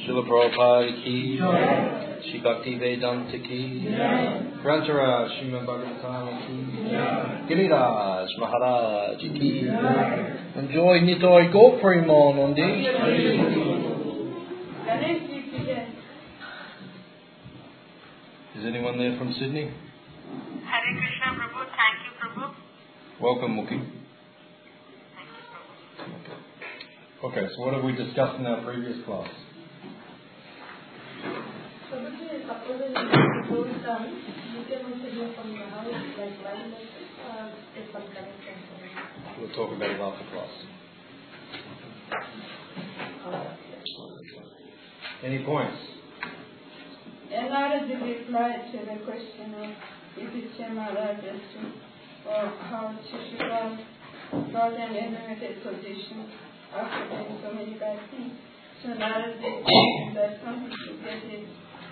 Srila Prabhupada ki, Shri Bhakti Vedanta ki, Grantara Srimad Bhagavatam ki, Giriraj Maharaj ki. Enjoy Nitai Gopri Nandi. Is anyone there from Sydney? Hare Krishna Prabhu, thank you Prabhu. Welcome Mukhi. Okay, so what have we discussed in our previous class? Suppose it goes down, you can also do from the house, like one step on connected. We'll talk about it after class. Any points? Another reply to the question of if it's Maharaj or how Shishupal got an elevated position after doing so many bad things. So Narad said that some people get it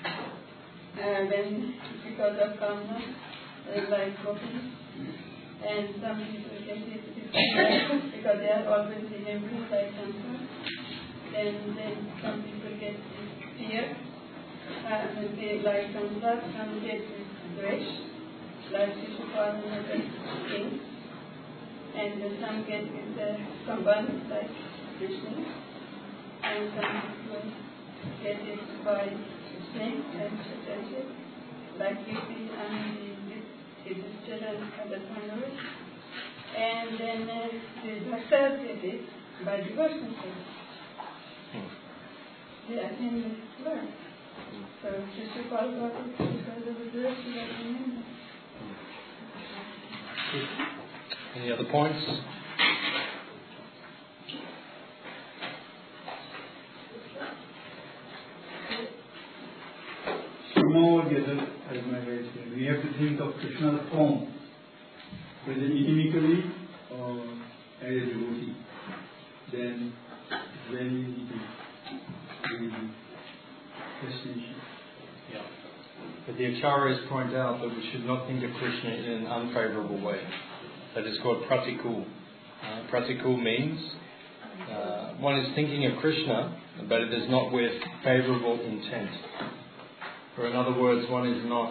when because of karma, like cooking, and some people get it because they are always remembering like cancer, and then some people get fear. They like cancer, some get dvesh, like Shishupal and other things, and some get with samban, like Krishna, and some people get it by snake and Chaitanya, like you see on the register and other followers, and then the bhaktas get it by devotion service. They attend the Lord. So Shishupal got it because of the verse he was remembering. Any other points? Somehow or the other, as my guide said, we have to think of Krishna's form, whether inimically or as a devotee. Then it's very easy to do destination. Yeah. But the Acharyas point out that we should not think of Krishna in an unfavorable way. That is called pratikul. Pratikul means one is thinking of Krishna, but it is not with favorable intent. Or in other words, one is not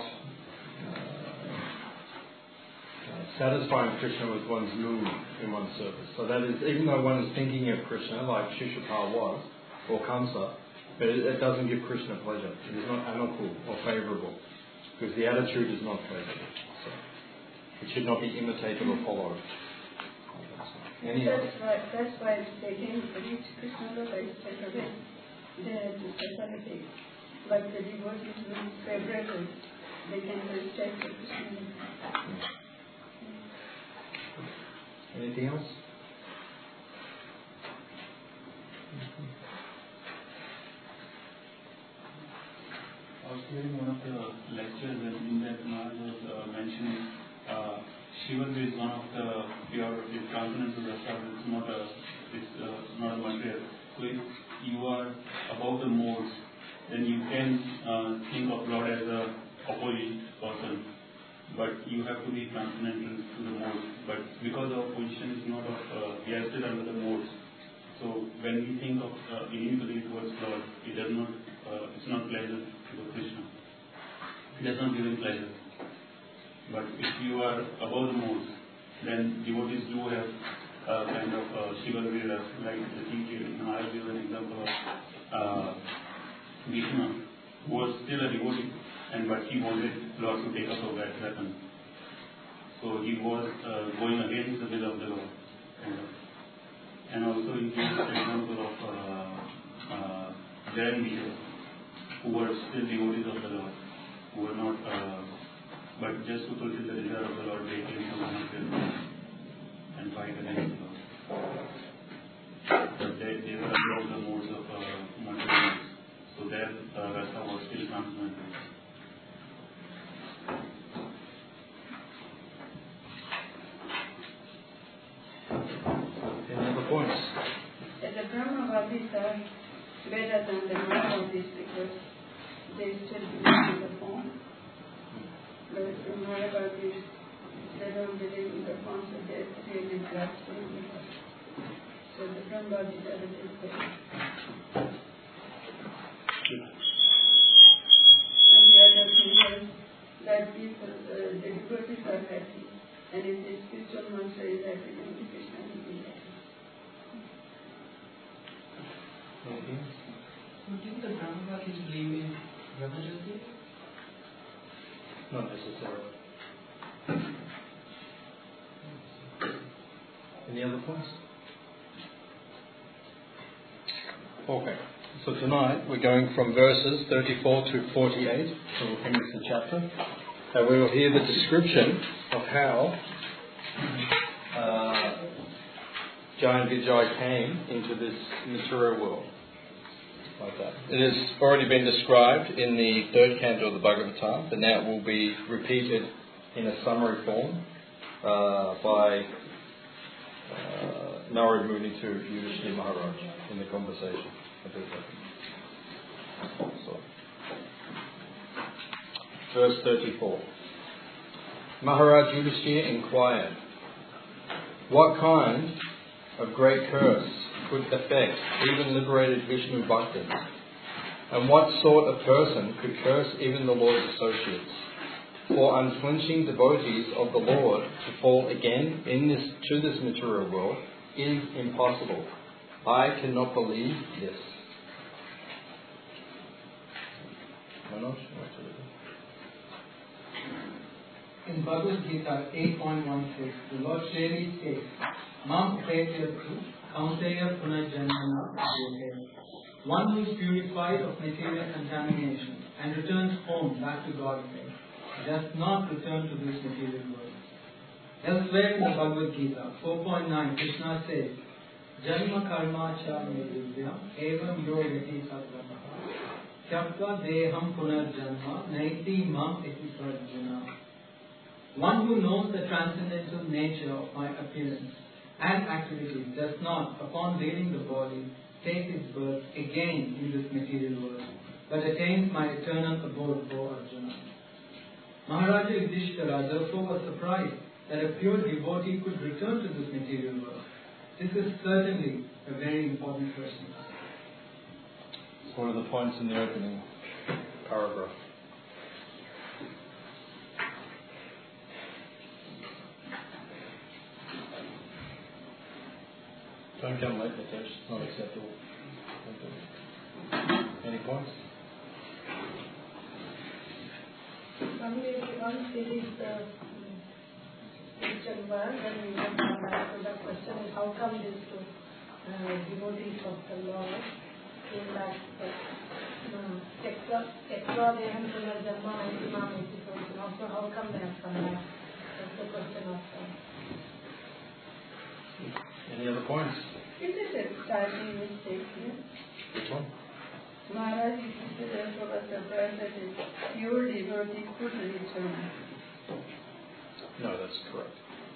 satisfying Krishna with one's mood in one's service. So that is, even though one is thinking of Krishna, like Shishupal was, or Kamsa, but it doesn't give Krishna pleasure. It is not anukul or favourable, because the attitude is not favourable. So it should not be imitated or followed. That's why they can reach Krishna instead of it. They facilitate. But the devotees will be favorable. They can respect the Krishna. Anything else? I was hearing one of the lectures in that Maharaj was mentioning Shiva is one of the pure transcendent to the self. It's not a material. So if you are above the modes, then you can think of Lord as a opposite person. But you have to be transcendental to the modes. But because our position is not of, we are still under the modes. So when we think of inimically towards Lord, it does not, it's not pleasant to the Krishna. It does not give him pleasure. But if you are above the modes, then devotees do have kind of Shiva Vira, like the teacher Maharaj gives an example of Bhishma, who was still a devotee, but he wanted Lord to take up a weapon. So he was going against the will of the Lord. And also he gives the example of Jain who were still devotees of the Lord, who were not, but just to fulfill the desire of the Lord, they came to monastery and fight against the Lord. But they were above the modes of monasteries. So their rasa was still transcendental. Any other points? The Brahmavadis are better than the Mayavadis because they still believe in the form. But the Mayavadis, they don't believe in the form, so they really blaspheme the form. So the Brahmavadis are the best. And if the spiritual master is happy, then Krishna will be happy. Anything else? Didn't the Brahmavatis believe in Brahmajanti? Not necessarily. Any other points? Okay. So tonight we're going from verses 34 to 48. So we'll finish the chapter. And we will hear the description of how Jaya and Vijay came into this material world. Like that. It has already been described in the third canto of the Bhagavatam, but now it will be repeated in a summary form by Narad Muni to Yudhishthira Maharaj in the conversation. So, verse 34. Maharaj Yudhishthira inquired, what kind of great curse could affect even liberated Vishnu Bhaktas? And what sort of person could curse even the Lord's associates? For unflinching devotees of the Lord to fall again to this material world is impossible. I cannot believe this. Manoj, In Bhagavad Gita 8.16, the Lord clearly states, Mam Upayatyastu Kaunteya Punarjanmana Yogeya. One who is purified of material contamination and returns home back to God's faith does not return to this material world. Elsewhere in the Bhagavad Gita 4.9, Krishna says, Janma karma cha medivya evam yogati satvataha tyapta deham punarjanma naiti mam iti sarjana. One who knows the transcendental nature of my appearance and activities does not, upon leaving the body, take its birth again in this material world, but attains my eternal abode, O Arjuna. Maharaja Yudhishthira therefore was surprised that a pure devotee could return to this material world. This is certainly a very important question. it's one of the points in the opening paragraph. Don't come late, Nitesh. It's not acceptable. Any points? Once finish the spiritual world, then we will come back to the question is how come these two devotees of the Lord came back Tekva Deham Punarjanma Naitimam Iti. Also how come they have come back? That's the question of Any other points? Is it a starting mistake here? Which one? Maharaj Yudhishthira was surprised that a pure devotee could return. No, that's correct.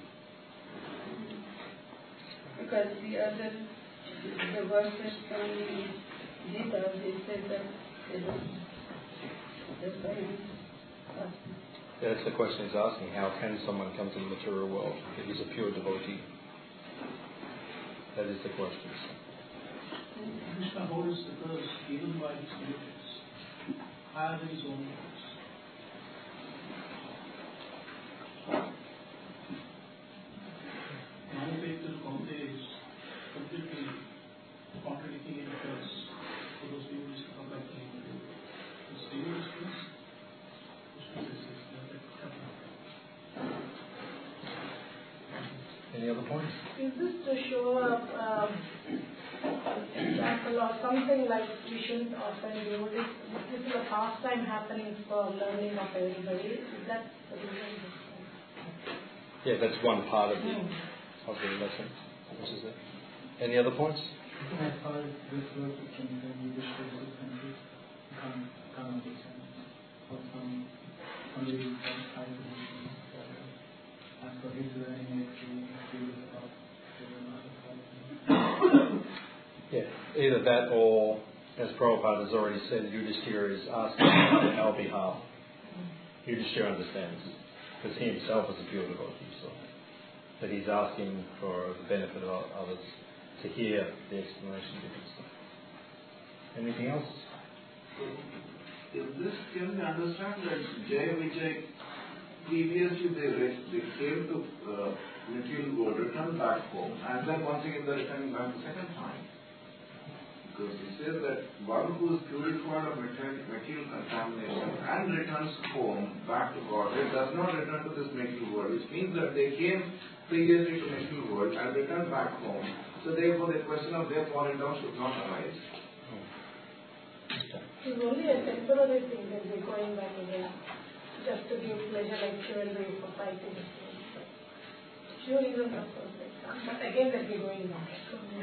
Because the verses from the Gita, they said that they don't. That's why he's asking. That's the question he's asking. How can someone come to the material world if he's a pure devotee? That is the question. Krishna holds the curse given by his devotees, higher than his own words. Manipulative Kaunteya is completely contradicting any curse for those devotees to come back to him. It's devotees' curse. Krishna says it's not that happening. Any other points? Is this to show example or something like we shouldn't often do this? This is a pastime happening for learning of everybody. Is that the reason? Yeah, that's one part of the lesson. Which is it? Any other points? As far as this work is concerned, we wish to this country can't understand for somebody outside the nation. As for his learning, Yeah, either that or, as Prabhupada has already said, Yudhishthira is asking on our behalf. Yudhishthira understands, because he himself is a pure devotee, so that he's asking for the benefit of others to hear the explanation of different stuff. Anything else? Is this, can we understand that Jaya Vijay previously they came to material world, returned back home, and then once again they're returning back the second time. Because he says that one who is purified of material contamination and returns home back to God, it does not return to this material world, which means that they came previously to material world and returned back home. So therefore the question of their falling down should not arise. It's only a temporary thing that they're going back again, just to give pleasure like jewelry for fighting. Sure, even of course, but again that they're going back.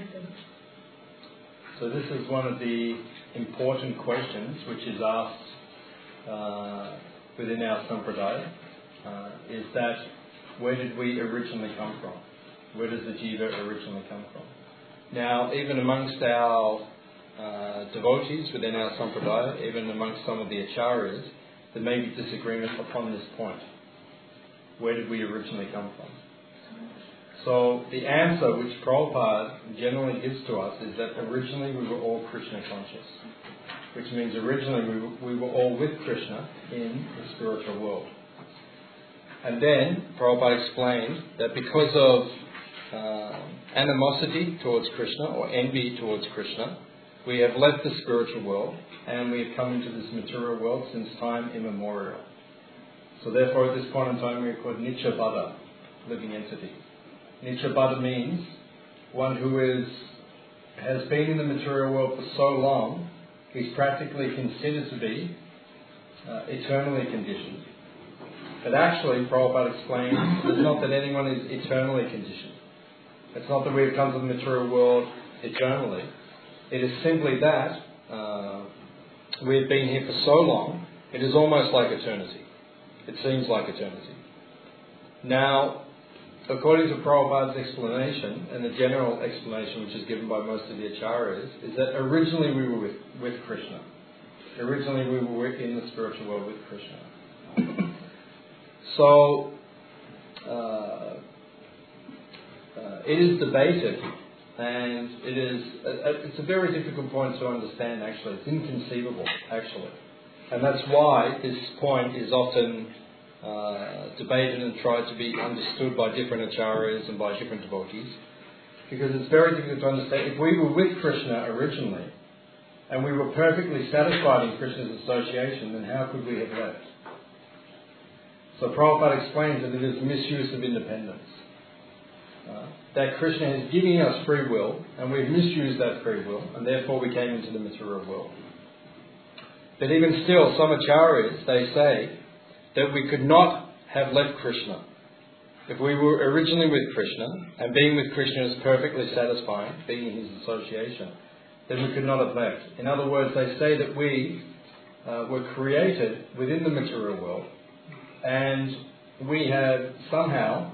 So this is one of the important questions which is asked within our Sampradaya, is that where did we originally come from? Where does the jiva originally come from? Now, even amongst our devotees within our Sampradaya, even amongst some of the acharyas, there may be disagreement upon this point. Where did we originally come from? So the answer which Prabhupada generally gives to us is that originally we were all Krishna conscious, which means originally we were all with Krishna in the spiritual world. And then Prabhupada explained that because of animosity towards Krishna or envy towards Krishna, we have left the spiritual world and we have come into this material world since time immemorial. So therefore at this point in time we are called Nityabada, living entity. Nityabada means one who has been in the material world for so long, he's practically considered to be eternally conditioned. But actually, Prabhupada explains, it's not that anyone is eternally conditioned. It's not that we have come to the material world eternally. It is simply that we have been here for so long, it is almost like eternity. It seems like eternity. Now, according to Prabhupada's explanation, and the general explanation which is given by most of the acharyas, is that originally we were with Krishna. Originally we were in the spiritual world with Krishna. So, it is debated, and it's a very difficult point to understand actually. It's inconceivable actually. And that's why this point is often debated and tried to be understood by different acharyas and by different devotees, because it's very difficult to understand. If we were with Krishna originally and we were perfectly satisfied in Krishna's association, then how could we have left? So Prabhupada explains that it is misuse of independence. That Krishna is giving us free will and we've misused that free will and therefore we came into the material world. But even still, some acharyas, they say that we could not have left Krishna. If we were originally with Krishna, and being with Krishna is perfectly satisfying, being in his association, then we could not have left. In other words, they say that we were created within the material world, and we have somehow,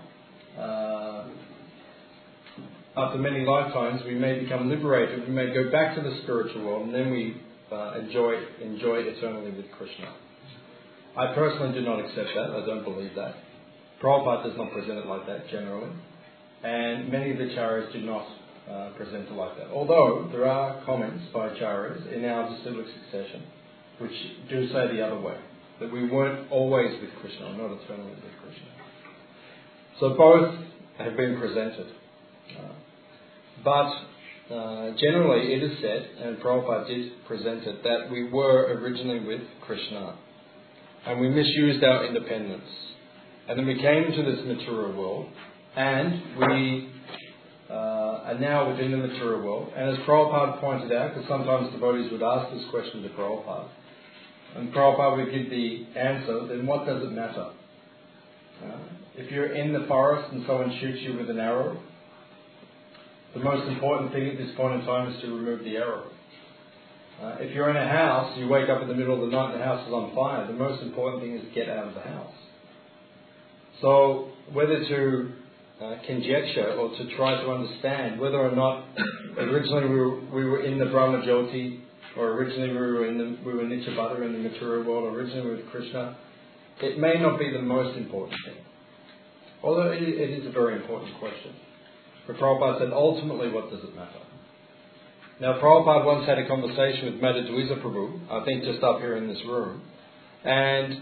after many lifetimes, we may become liberated, we may go back to the spiritual world, and then we enjoy eternally with Krishna. I personally do not accept that. I don't believe that. Prabhupada does not present it like that generally. And many of the acharyas do not present it like that. Although there are comments by acharyas in our disciplic succession which do say the other way. That we weren't always with Krishna, not eternally with Krishna. So both have been presented. But generally it is said, and Prabhupada did present it, that we were originally with Krishna. And we misused our independence. And then we came into this material world, and we are now within the material world. And as Prabhupada pointed out, because sometimes devotees would ask this question to Prabhupada, and Prabhupada would give the answer, then what does it matter? If you're in the forest and someone shoots you with an arrow, the most important thing at this point in time is to remove the arrow. If you're in a house, you wake up in the middle of the night and the house is on fire, the most important thing is to get out of the house. So whether to conjecture or to try to understand whether or not originally we were in the Brahma Jyoti, or originally we were Nityabada in the material world, or originally we were with Krishna, it may not be the most important thing. Although it is a very important question. But Prabhupada said, ultimately, what does it matter? Now, Prabhupada once had a conversation with Madhudwiza Prabhu, I think just up here in this room, and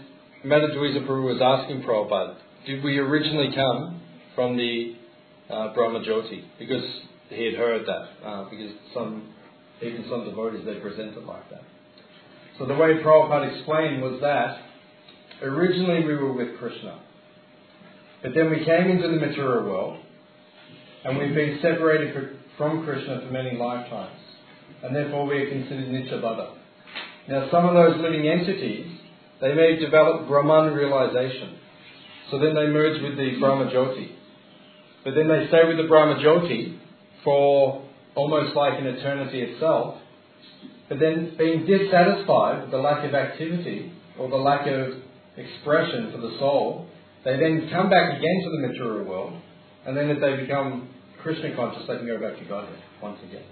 Madhudwiza Prabhu was asking Prabhupada, did we originally come from the Brahmajyoti? Because he had heard that, because even some devotees, they present it like that. So the way Prabhupada explained was that originally we were with Krishna, but then we came into the material world, and we've been separated from Krishna for many lifetimes, and therefore we are considered Nityabada. Now some of those living entities, they may develop Brahman realization, so then they merge with the Brahmajyoti, but then they stay with the Brahmajyoti for almost like an eternity itself, but then being dissatisfied with the lack of activity or the lack of expression for the soul, they then come back again to the material world, and then if they become Krishna conscious, they can go back to Godhead once again.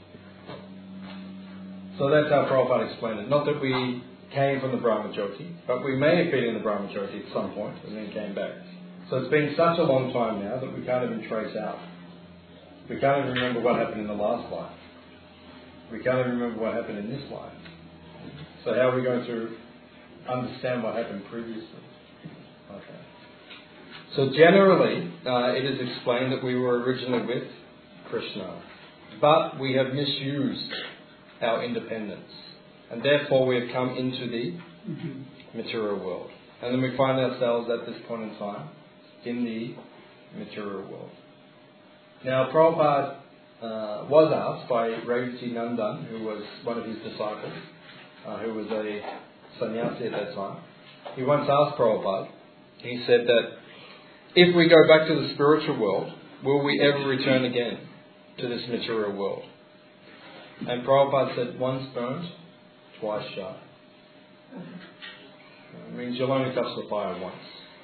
So that's how Prabhupada explained it. Not that we came from the Brahmajyoti, but we may have been in the Brahmajyoti at some point and then came back. So it's been such a long time now that we can't even trace out. We can't even remember what happened in the last life. We can't even remember what happened in this life. So how are we going to understand what happened previously? Okay. So generally, it is explained that we were originally with Krishna, but we have misused our independence, and therefore we have come into the material world. And then we find ourselves at this point in time in the material world. Now, Prabhupada was asked by Revati Nandan, who was one of his disciples, who was a sannyasi at that time. He once asked Prabhupada, he said that if we go back to the spiritual world, will we ever return again to this material world? And Prabhupada said, once burnt, twice shy. It means you'll only touch the fire once.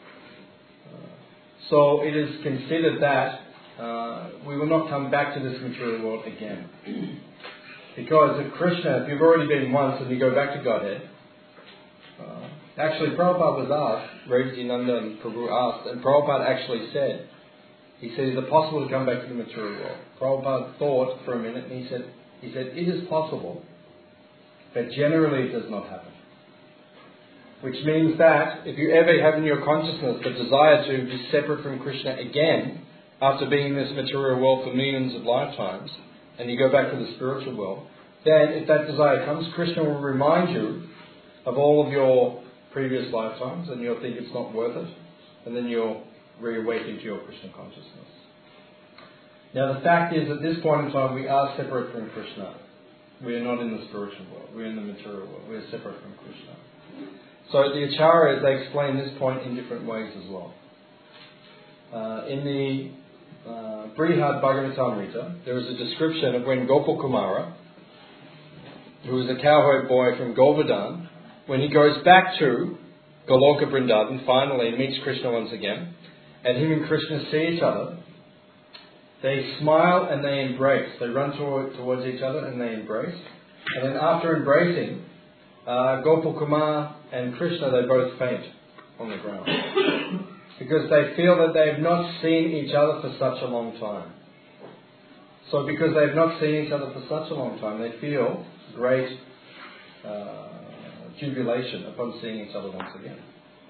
So it is considered that we will not come back to this material world again. Because if Krishna, if you've already been once and you go back to Godhead, actually Prabhupada was asked, Revati Nandan Prabhu asked, and Prabhupada actually said, he said, is it possible to come back to the material world? Prabhupada thought for a minute and he said, it is possible, but generally it does not happen. Which means that if you ever have in your consciousness the desire to be separate from Krishna again, after being in this material world for millions of lifetimes, and you go back to the spiritual world, then if that desire comes, Krishna will remind you of all of your previous lifetimes, and you'll think it's not worth it, and then you'll reawaken to your Krishna consciousness. Now the fact is, at this point in time, we are separate from Krishna. We are not in the spiritual world. We are in the material world. We are separate from Krishna. So the Acharyas, they explain this point in different ways as well. In the Brihad Bhagavatamrita, there is a description of when Gopal Kumara, who was a cowherd boy from Govardhan, when he goes back to Goloka Vrindavan, finally meets Krishna once again, and him and Krishna see each other, they smile and they embrace. They run towards each other and they embrace. And then after embracing, Gopal Kumar and Krishna, they both faint on the ground. Because they feel that they have not seen each other for such a long time. So because they have not seen each other for such a long time, they feel great jubilation upon seeing each other once again.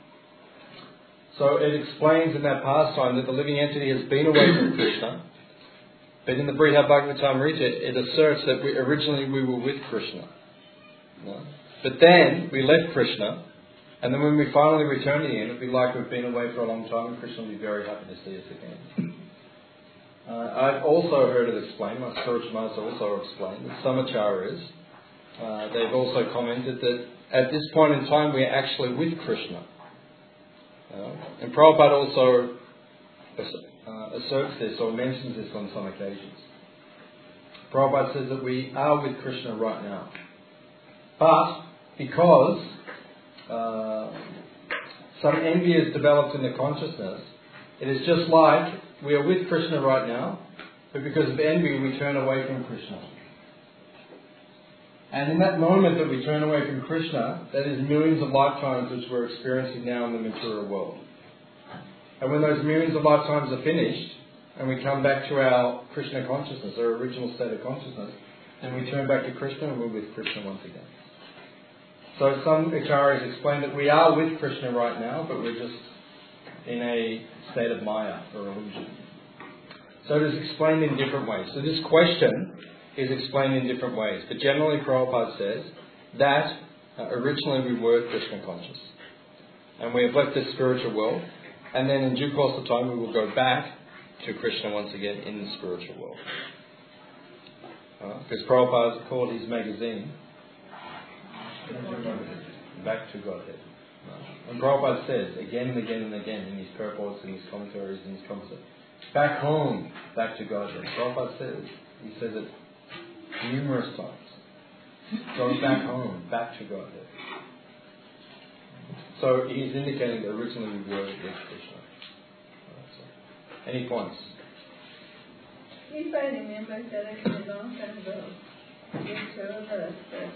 So it explains in that pastime that the living entity has been away from Krishna, but in the Brihad Bhagavatamrita it asserts that originally we were with Krishna. No? But then we left Krishna, and then when we finally return to him, it'll be like we've been away for a long time, and Krishna will be very happy to see us again. I've also heard it explained, my spiritual master also explained, that some acharyas, they've also commented that at this point in time we are actually with Krishna. And Prabhupada also asserts this or mentions this on some occasions. Prabhupada says that we are with Krishna right now. But because some envy is developed in the consciousness, it is just like we are with Krishna right now, but because of envy we turn away from Krishna. And in that moment that we turn away from Krishna, that is millions of lifetimes which we're experiencing now in the material world. And when those millions of lifetimes are finished, and we come back to our Krishna consciousness, our original state of consciousness, and we turn back to Krishna and we're with Krishna once again. So some acharyas explain that we are with Krishna right now, but we're just in a state of maya or illusion. So it is explained in different ways. So this question is explained in different ways. But generally Prabhupada says that originally we were Krishna conscious. And we have left this spiritual world. And then in due course of time we will go back to Krishna once again in the spiritual world. Because Prabhupada called his magazine Back to Godhead. And Prabhupada says again and again and again in his purports, in his commentaries, in his commentaries, back home, back to Godhead. Prabhupada says, he says it numerous times. Go back home, back to Godhead. So he's indicating that originally we were with Krishna. Any points? If I remember correctly, a long time ago, it showed us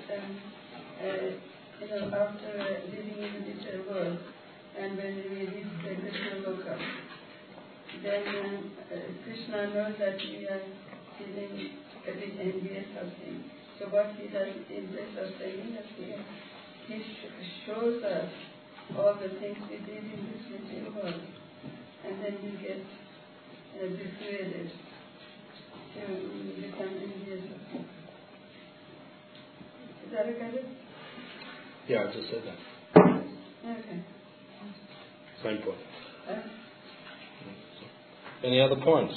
that after living in the material world, and when we reach the Krishna Loka, then Krishna knows that we are feeling a bit envious of him. So what he does in place of saying that he shows us all the things we did in this material world, and then we get dissuaded to become envious of him. Is that okay? Yeah, I just said that. Okay. Same point. Any other points?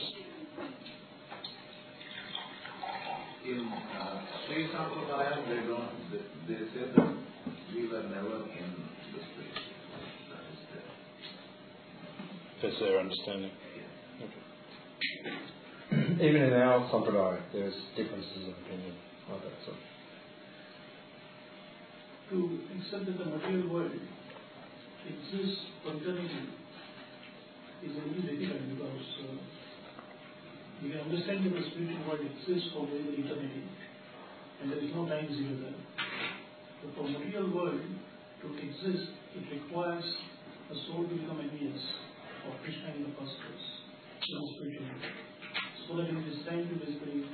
In Sri Sampradaya, they say that we were never in this place. That is there. That's their understanding. Okay. Even in our Sampradaya, there's differences of opinion like that. So. To accept that the material world exists continually is only difficult because we can understand that the spiritual world exists for very eternity and there is no time zero there. But for material world to exist, it requires a soul to become envious of Krishna in the first place, in the spiritual world. So that it is time to basically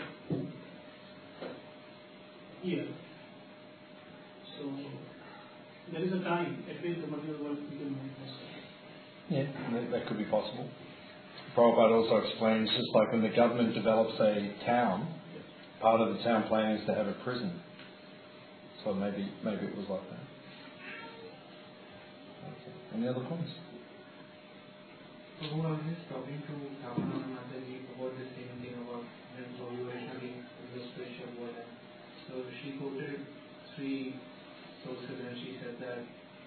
hear. So there is a time at which the material world becomes possible. Yeah, that could be possible. Prabhupada also explains, just like when the government develops a town, part of the town plan is to have a prison. So maybe it was like that. Okay. Any other points? So I was just talking to Kapana Mataji about the same thing about when we were studying the spiritual world. So she quoted 3 sources and she said that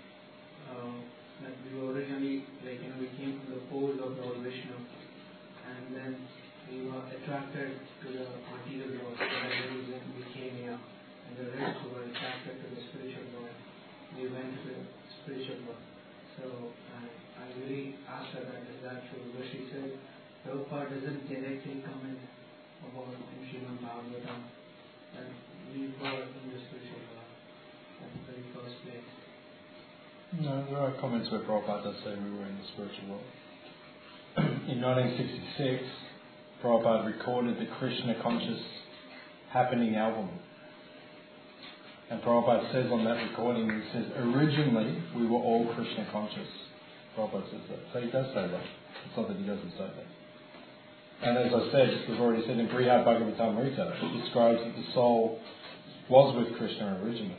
we were originally, we came from the poles of Lord Vishnu and then we were attracted to the material world, so that reason we came here, and the rest were attracted to the spiritual world. We went to the spiritual world. So I really asked her that, is that true? But she said, Prabhupada doesn't directly comment about in Srimad Bhagavatam that we were in the spiritual world at the very first place. No, there are comments where Prabhupada does say we were in the spiritual world. In 1966, Prabhupada recorded the Krishna Conscious Happening album. And Prabhupada says on that recording, he says, originally we were all Krishna conscious. Prabhupada says that. So he does say that. It's not that he doesn't say that. And as I said, we've already said in Brihad Bhagavatamrita, it describes that the soul was with Krishna originally.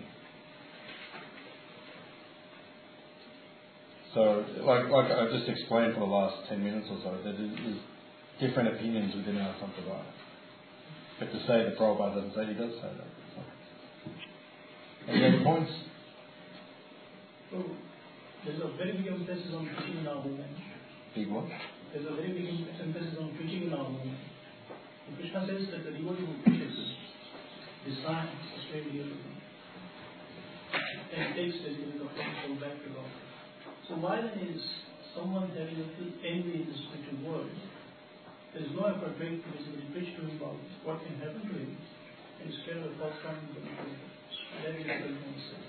So, like I just explained for the last 10 minutes or so, that there's different opinions within our Sampradaya. But to say that Prabhupada doesn't say, he does say that. So. Any other points? So, there's a very big emphasis on preaching in our movement. Big what? There's a very big emphasis on preaching in our movement. And Krishna says that the devotee who preaches designs a straight deal to him. And takes basically the soul back to God. So why then is someone having a envy in the spiritual world? There is no effort made to basically preach to him about what can happen to him, and instead of the first time to the material world. That is what I'm going to say.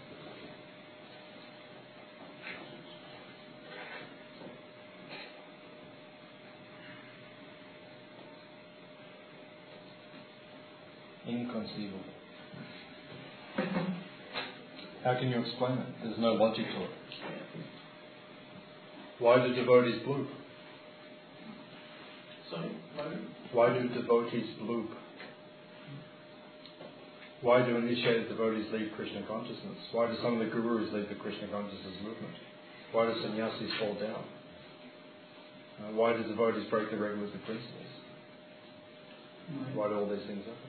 Inconceivable. How can you explain it? There's no logic to it. Why do devotees bloop? Sorry, Why do devotees bloop? Why do initiated devotees leave Krishna consciousness? Why do some of the gurus leave the Krishna consciousness movement? Why do sannyasis fall down? Why do devotees break the regulative principles? Why do all these things happen?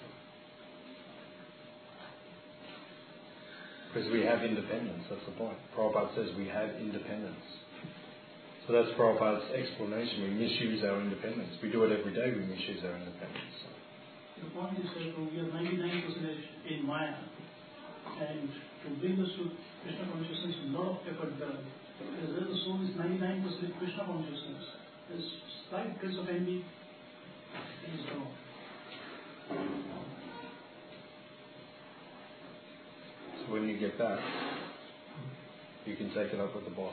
Because we have independence, that's the point. Prabhupada says we have independence. So that's Prabhupada's explanation. We misuse our independence. We do it every day, we misuse our independence. the point is that we are 99% in Maya, and to bring us to Krishna consciousness, a lot of effort done. Because where the soul is 99% Krishna consciousness, there's slight trace of envy is gone. So when you get back, you can take it up with the boss.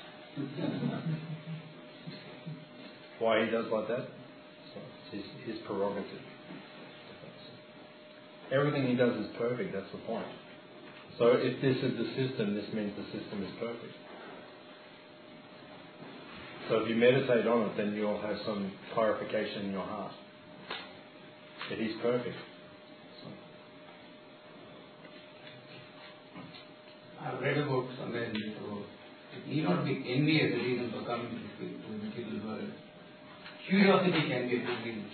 Why he does like that? So it's his prerogative. Everything he does is perfect, that's the point. So if this is the system, this means the system is perfect. So if you meditate on it, then you'll have some clarification in your heart that he's perfect. I've read about somewhere in this world. It need not be envy as a reason for coming to the material world. Curiosity can be a good reason.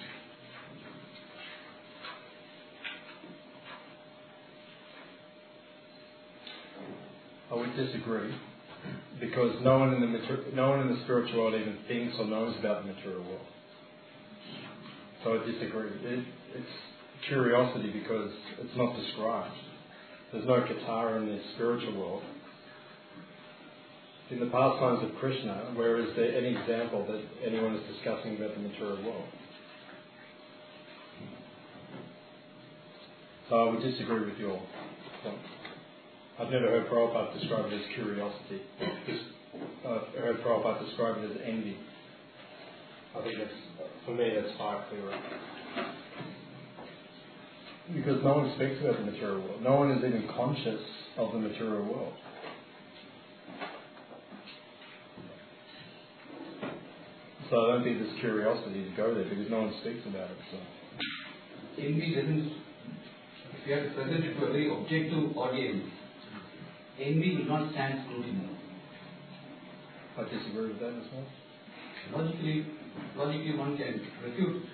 I would disagree, because no one in the spiritual world even thinks or knows about the material world. So I disagree. It's curiosity because it's not described. There's no katara in the spiritual world. In the pastimes of Krishna, where is there any example that anyone is discussing about the material world? So I would disagree with your point. I've never heard Prabhupada describe it as curiosity. I've heard Prabhupada describe it as envy. I think for me, that's far clearer. Because no one speaks about the material world. No one is even conscious of the material world. So I don't think there's curiosity to go there because no one speaks about it. So. Envy doesn't, if you have to present it to a very objective audience, envy will not stand scrutiny. I disagree with that as well. Logically one can refute.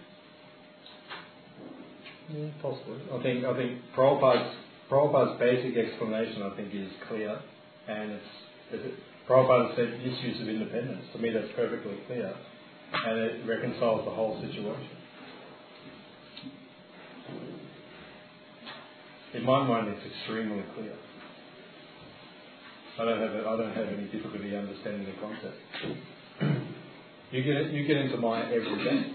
Yeah, possibly. I think Prabhupada's basic explanation, I think, is clear, and Prabhupada said misuse of independence. To me, that's perfectly clear, and it reconciles the whole situation. In my mind, it's extremely clear. I don't have any difficulty understanding the concept. You get into Maya every day,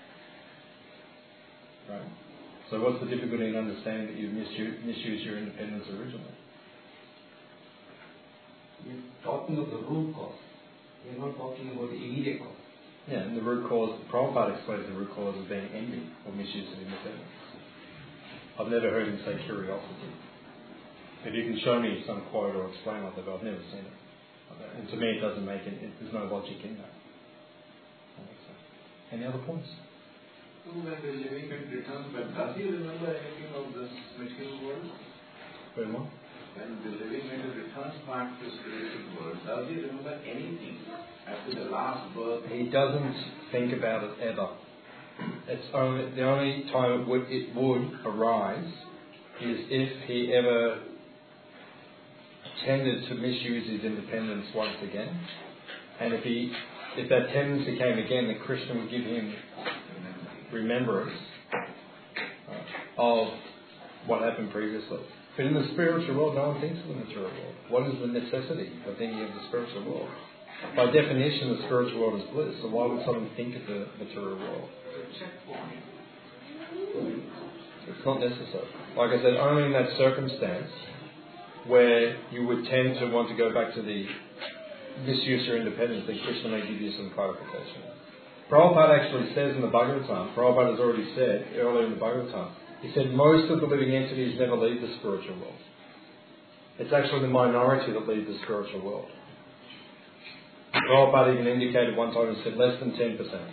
right? So what's the difficulty in understanding that you misuse your independence originally? You're talking of the root cause. You're not talking about the immediate cause. Yeah, and the root cause, Prabhupada explains the root cause as being envy or misuse of independence. I've never heard him say curiosity. If you can show me some quote or explain like that, I've never seen it. And to me, it doesn't make it. There's no logic in that. Any other points? When the living and returns back, does he remember anything of this material world? Very well. When the living and returns back to spiritual world, does he remember anything after the last birth? He doesn't think about it ever. It's the only time it would arise is if he ever tended to misuse his independence once again, and if that tendency came again, then Krishna would give him remembrance of what happened previously. But in the spiritual world, no one thinks of the material world. What is the necessity of thinking of the spiritual world? By definition, the spiritual world is bliss, so why would someone think of the material world? It's not necessary. Like I said, only in that circumstance where you would tend to want to go back to the misuse your independence, then Krishna may give you some clarification. Prabhupada actually says in the Bhagavatam, Prabhupada has already said earlier in the Bhagavatam, he said most of the living entities never leave the spiritual world. It's actually the minority that leave the spiritual world. Prabhupada even indicated one time, he said less than 10%.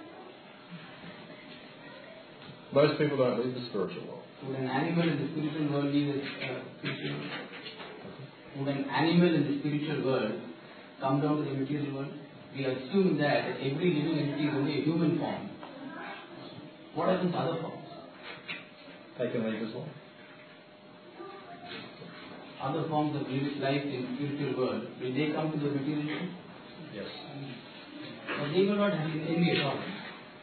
Most people don't leave the spiritual world. Would an animal in the spiritual world leave the spiritual world? Would an animal in the spiritual world come down to the material world? We assume that every living entity is only a human form. What happens to other forms? They can leave as well. Other forms of life in the spiritual world, will they come to the material world? Yes. But they will not have any at all.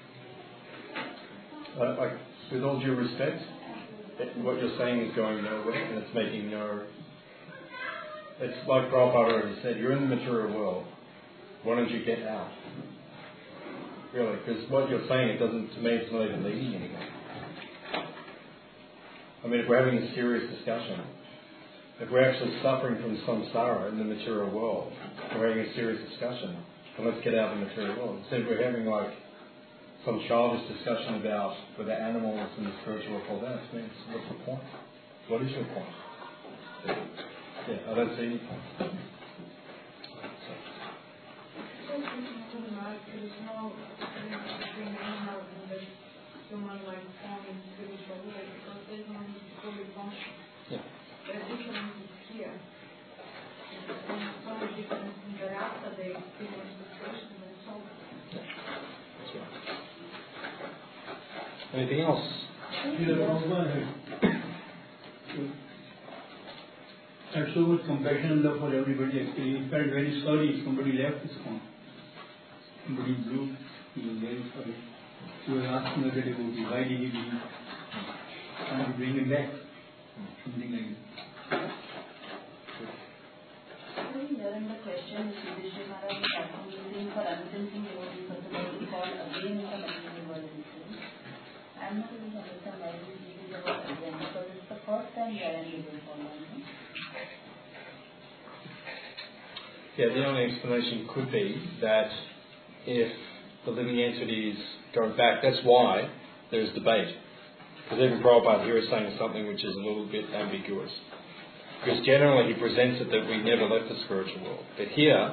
With all due respect, what you're saying is going nowhere, and it's making no... It's like Prabhupada already said, you're in the material world. Why don't you get out? Really, because what you're saying, it doesn't, to me, it's not even leading anywhere. I mean, if we're having a serious discussion, if we're actually suffering from samsara in the material world, we're having a serious discussion, then let's get out of the material world. Instead, we're having like some childish discussion about whether animals in the spiritual world fall down. It means, what's the point? What is your point? Yeah, I don't see any point. There is no difference between animal and the human-like form in spiritual world because everyone is fully functional. Yeah. The difference is here. There's no difference in the after they experience the situation and so on. That's right. Anything else? I had so much compassion and love for everybody. Actually, he felt very sorry if somebody left his home. Somebody blew. He was very sorry. He was asking whether he would be, why did he leave? Can't you bring him back? Something like that. Here in the question, Sridhar Maharaj is asking for unceasing devotees for the Lord to fall again in the material world. I'm not able to understand why this is about again, because it's the first time they are able to fall down. Yeah, the only explanation could be that if the living entities go back, that's why there's debate. Because even Prabhupada here is saying something which is a little bit ambiguous. Because generally he presents it that we never left the spiritual world. But here,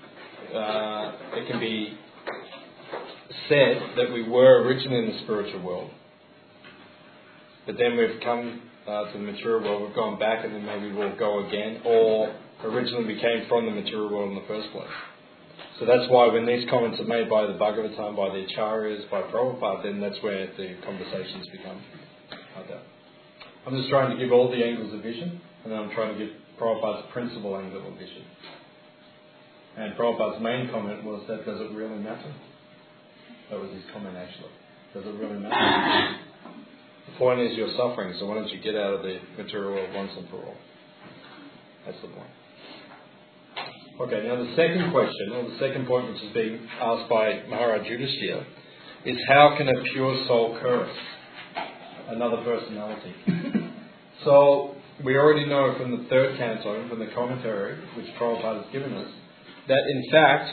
it can be said that we were originally in the spiritual world. But then we've come to the material world, we've gone back and then maybe we'll go again. Or originally we came from the material world in the first place. So that's why when these comments are made by the Bhagavatam, by the Acharyas, by Prabhupada, then that's where the conversations become like that. I'm just trying to give all the angles of vision, and then I'm trying to give Prabhupada's principal angle of vision. And Prabhupada's main comment was that, does it really matter? That was his comment actually. Does it really matter? The point is you're suffering, so why don't you get out of the material world once and for all? That's the point. Okay, now the second question, or the second point which is being asked by Maharaj Yudhishthira, is how can a pure soul curse another personality? So, we already know from the third canto, from the commentary which Prabhupada has given us, that in fact,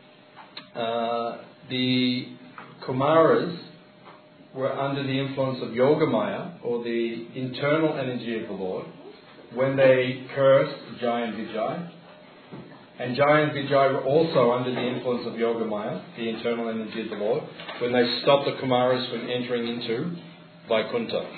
the Kumaras were under the influence of Yogamaya, or the internal energy of the Lord, when they cursed Jai and Vijay. And Jai and Vijay were also under the influence of Yogamaya, the internal energy of the Lord, when they stopped the Kumaras from entering into Vaikuntha.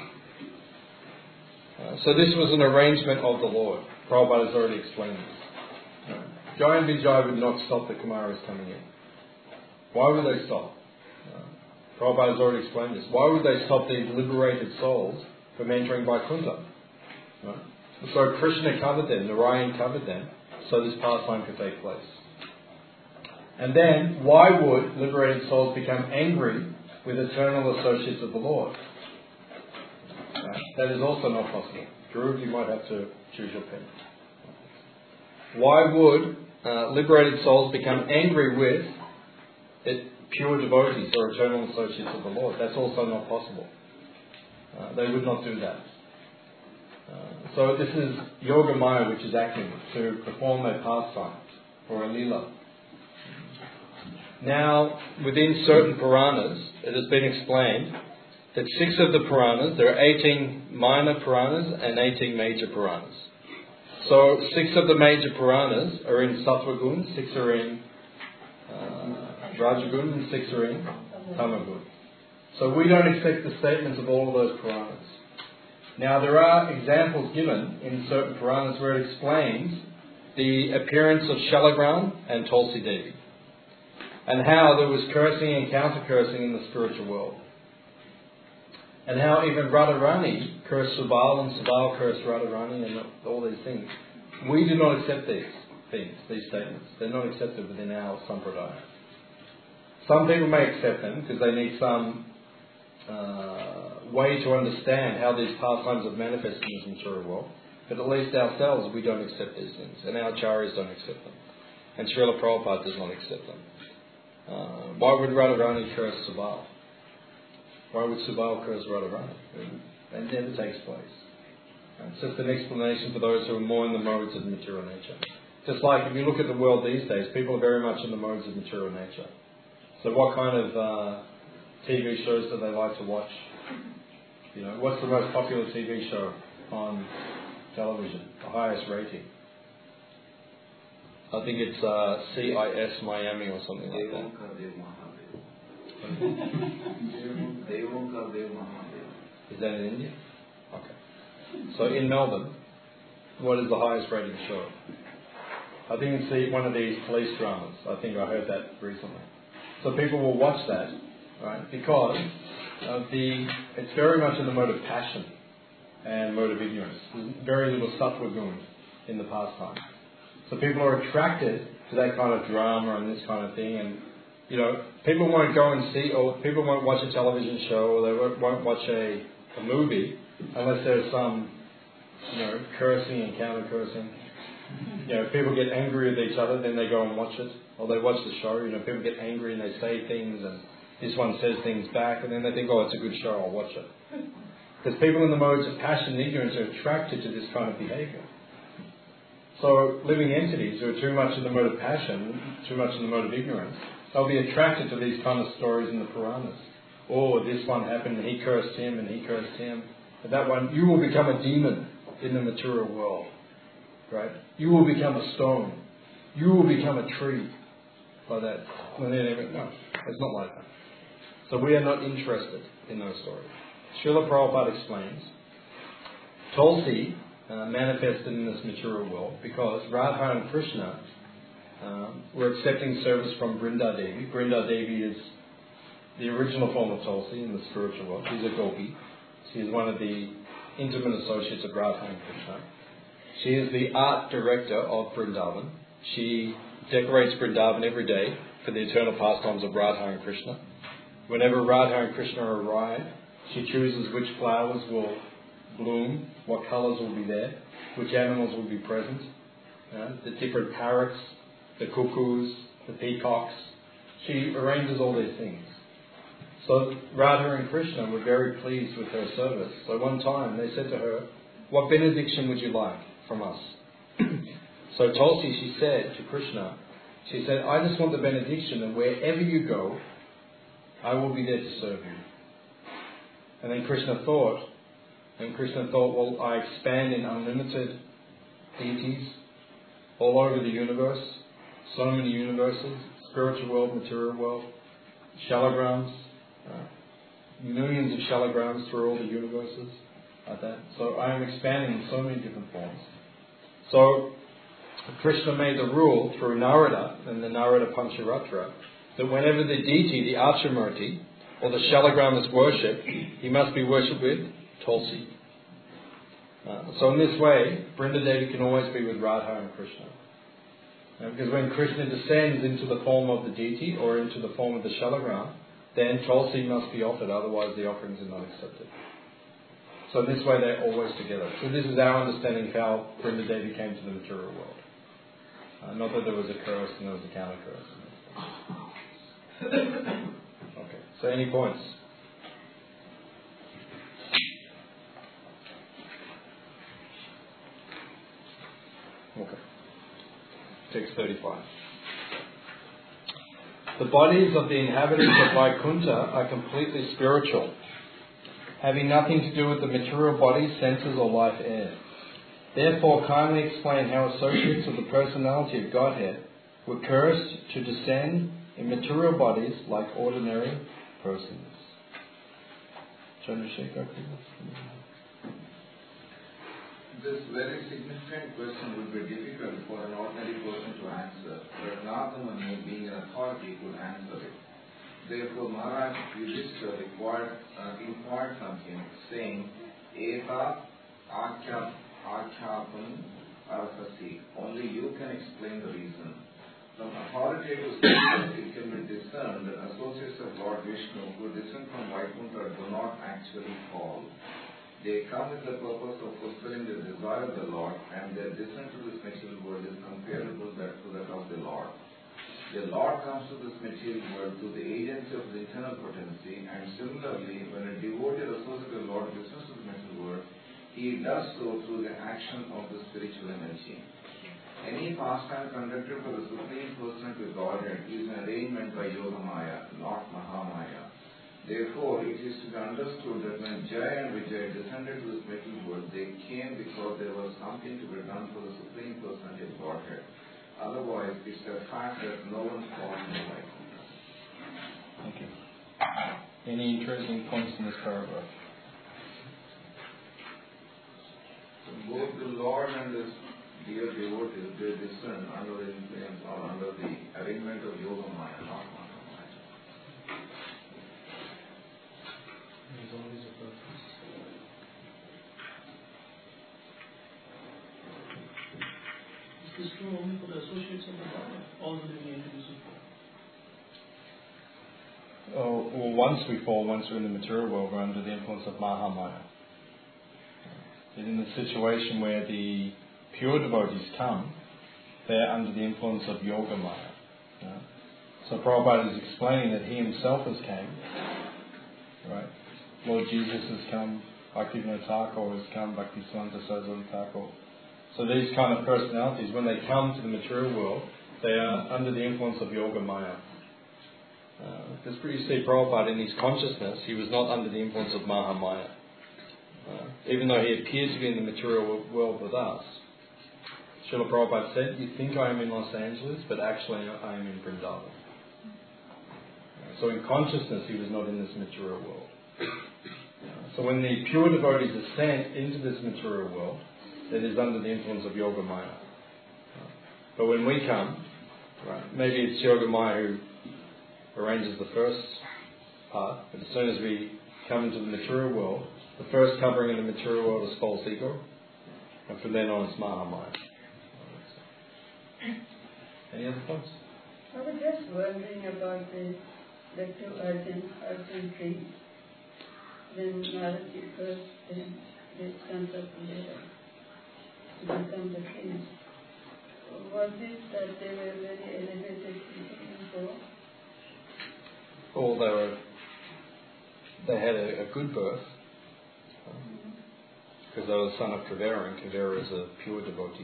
So this was an arrangement of the Lord. Prabhupada has already explained this. Jai and Vijay would not stop the Kumaras coming in. Why would they stop? Prabhupada has already explained this. Why would they stop these liberated souls from entering Vaikuntha? So Krishna covered them, Narayan covered them, so this pastime could take place. And then, why would liberated souls become angry with eternal associates of the Lord? That is also not possible. Dhruv, you might have to choose your pen. Why would liberated souls become angry with pure devotees or eternal associates of the Lord? That's also not possible. They would not do that. So this is Yogamaya which is acting to perform their pastime or a lila. Now, within certain Puranas, it has been explained that 6 of the Puranas, there are 18 minor Puranas and 18 major Puranas. So 6 of the major Puranas are in Sattva Gun, 6 are in Rajagun, and 6 are in Tamagun. So we don't accept the statements of all of those Puranas. Now there are examples given in certain Puranas where it explains the appearance of Shalagram and Tulsi Devi, and how there was cursing and counter-cursing in the spiritual world. And how even Radharani cursed Subal and Subal cursed Radharani and all these things. We do not accept these statements. They're not accepted within our sampradaya. Some people may accept them because they need some way to understand how these pastimes have manifested in this material world. But at least ourselves, we don't accept these things. And our acharyas don't accept them. And Srila Prabhupada does not accept them. Why would Radharani curse Subal? Why would Subal curse Radharani? That never takes place. It's just an explanation for those who are more in the modes of material nature. Just like if you look at the world these days, people are very much in the modes of material nature. So what kind of TV shows do they like to watch? You know, what's the most popular TV show on television? The highest rating? I think it's CIS Miami or something like that. Is that in India? Okay. So in Melbourne, what is the highest rated show? I think it's one of these police dramas. I think I heard that recently. So people will watch that, right? Because of it's very much in the mode of passion and mode of ignorance. There's very little sattva gun in the pastime. So people are attracted to that kind of drama and this kind of thing, and you know, people won't go and see, or people won't watch a television show, or they won't watch a movie unless there's some, you know, cursing and counter-cursing. You know, if people get angry with each other, then they go and watch it, or they watch the show. You know, people get angry and they say things, and this one says things back, and then they think, oh, it's a good show, I'll watch it. Because people in the modes of passion and ignorance are attracted to this kind of behavior. So living entities who are too much in the mode of passion, too much in the mode of ignorance, they'll be attracted to these kind of stories in the Puranas. Oh, this one happened, and he cursed him, and he cursed him. And that one, you will become a demon in the material world. Right? You will become a stone. You will become a tree. Like that. No, it's not like that. So we are not interested in those stories. Srila Prabhupada explains, Tulsi manifested in this material world because Radha and Krishna were accepting service from Brinda Devi. Brinda Devi is the original form of Tulsi in the spiritual world. She's a gopi. She is one of the intimate associates of Radha and Krishna. She is the art director of Vrindavan. She decorates Vrindavan every day for the eternal pastimes of Radha and Krishna. Whenever Radha and Krishna arrive, she chooses which flowers will bloom, what colours will be there, which animals will be present, the different parrots, the cuckoos, the peacocks. She arranges all these things. So Radha and Krishna were very pleased with her service. So one time they said to her, what benediction would you like from us? So Tulsi, she said to Krishna, she said, I just want the benediction that wherever you go, I will be there to serve you. And then Krishna thought, well, I expand in unlimited deities all over the universe, so many universes, spiritual world, material world, shalagrams, millions of shalagrams through all the universes, like that. So I am expanding in so many different forms. So Krishna made the rule through Narada and the Narada Pancharatra that whenever the deity, the Archamurti, or the shalagram is worshipped, he must be worshipped with Tulsi. So in this way, Brinda Devi can always be with Radha and Krishna. Because when Krishna descends into the form of the deity or into the form of the shalagram, then Tulsi must be offered, otherwise the offerings are not accepted. So in this way they're always together. So this is our understanding of how Brinda Devi came to the material world. Not that there was a curse and there was a counter curse. Okay, so any points? Okay. Text 35. The bodies of the inhabitants of Vaikuntha are completely spiritual, having nothing to do with the material body, senses or life air. Therefore, kindly explain how associates of the personality of Godhead were cursed to descend in material bodies like ordinary persons. Chandrasekhar, please. This very significant question would be difficult for an ordinary person to answer, but Narada, being an authority, could answer it. Therefore, Maharaj Yudhishthira inquired from him, saying, Eta Akyapam Arhasi. Only you can explain the reason. From authoritative sources, it can be discerned that associates of Lord Vishnu who descend from Vaikuntha do not actually fall. They come with the purpose of fulfilling the desire of the Lord, and their descent to this material world is comparable to that of the Lord. The Lord comes to this material world through the agency of the internal potency, and similarly, when a devotee associates with the Lord descends to the material world, he does so through the action of the spiritual energy. Any pastime conducted for the Supreme Personality of Godhead is an arrangement by Yogamaya, not Mahamaya. Therefore, it is to be understood that when Jaya and Vijaya descended to this material world, they came because there was something to be done for the Supreme Personality of Godhead. Otherwise, it's a fact that no one falls in the Vaikuntha. Thank you. Any interesting points in this paragraph? Both the Lord and the dear devotees, they descend under the influence or under the arrangement of Yogamaya, not Mahamaya. There's always a purpose. Is this true only for the associates of the Lord, all the living entities who fall? Well, once we're in the material world, we're under the influence of Mahamaya. And in the situation where the pure devotees come, they're under the influence of Yogamaya. So Prabhupada is explaining that he himself has came, right? Lord Jesus has come, Bhaktivinoda Thakur has come, Bhaktisiddhanta Saraswati Thakur. So these kind of personalities, when they come to the material world, they are under the influence of Yogamaya. Because you see Prabhupada in his consciousness, he was not under the influence of Mahamaya. Even though he appears to be in the material world with us, Srila Prabhupada said, you think I am in Los Angeles, but actually I am in Vrindavan. So in consciousness, he was not in this material world. So when the pure devotees ascend into this material world, it is under the influence of Yogamaya. But when we come, right, maybe it's Yogamaya who arranges the first part, but as soon as we come into the material world, the first covering in the material world is false ego, and from then on it's Mahamaya. Any other points? I was just wondering about the two urgent trees. When Naraji first did concept later to become the trees, was it that they were very elevated people? Or they had a good birth, because they were the son of Kavera, and Kavera is a pure devotee.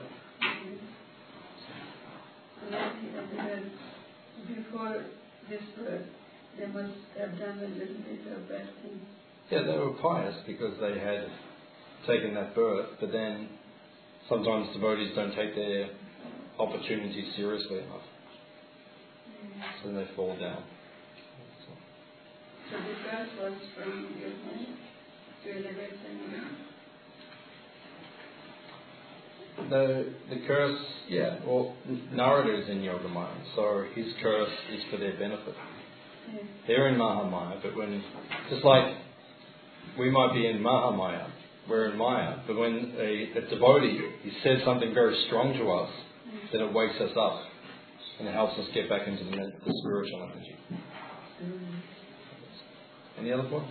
And before this birth, they must have done a little bit of bad things. Yeah, they were pious because they had taken that birth, but then sometimes devotees don't take their opportunities seriously enough. So they fall down. So the curse was from your mind to elevate them. The curse, yeah, well, Narada is in Yogamaya, so his curse is for their benefit. Yes. They're in Mahamaya, but when, just like we might be in Mahamaya, we're in Maya, but when a devotee, he says something very strong to us, then it wakes us up and it helps us get back into the spiritual energy. Any other points?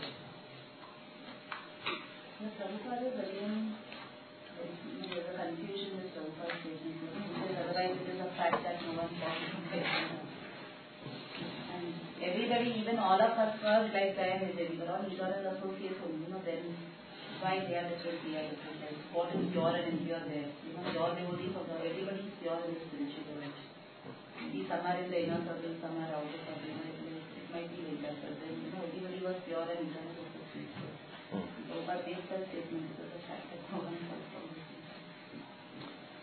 There's a confusion with Prabhupada's statement, because otherwise it is a fact that no one falls from Vaikuntha. And everybody, even all of us were like Jaya and Vijaya, but all ignorant associates only, then why they are different, we are different. Like what is pure and impure there? Pure devotees of God, everybody is pure in the spiritual world. Maybe some are in the inner circle, some are out of circle, it might be like that, but then, everybody was pure and internal associates. Prabhupada makes that statement because of the fact that no one falls from this.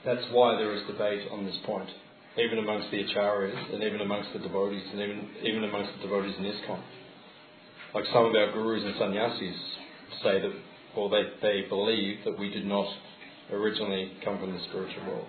That's why there is debate on this point, even amongst the Acharyas and even amongst the devotees and even amongst the devotees in ISKCON. Like some of our gurus and sannyasis say that, or they believe that we did not originally come from the spiritual world.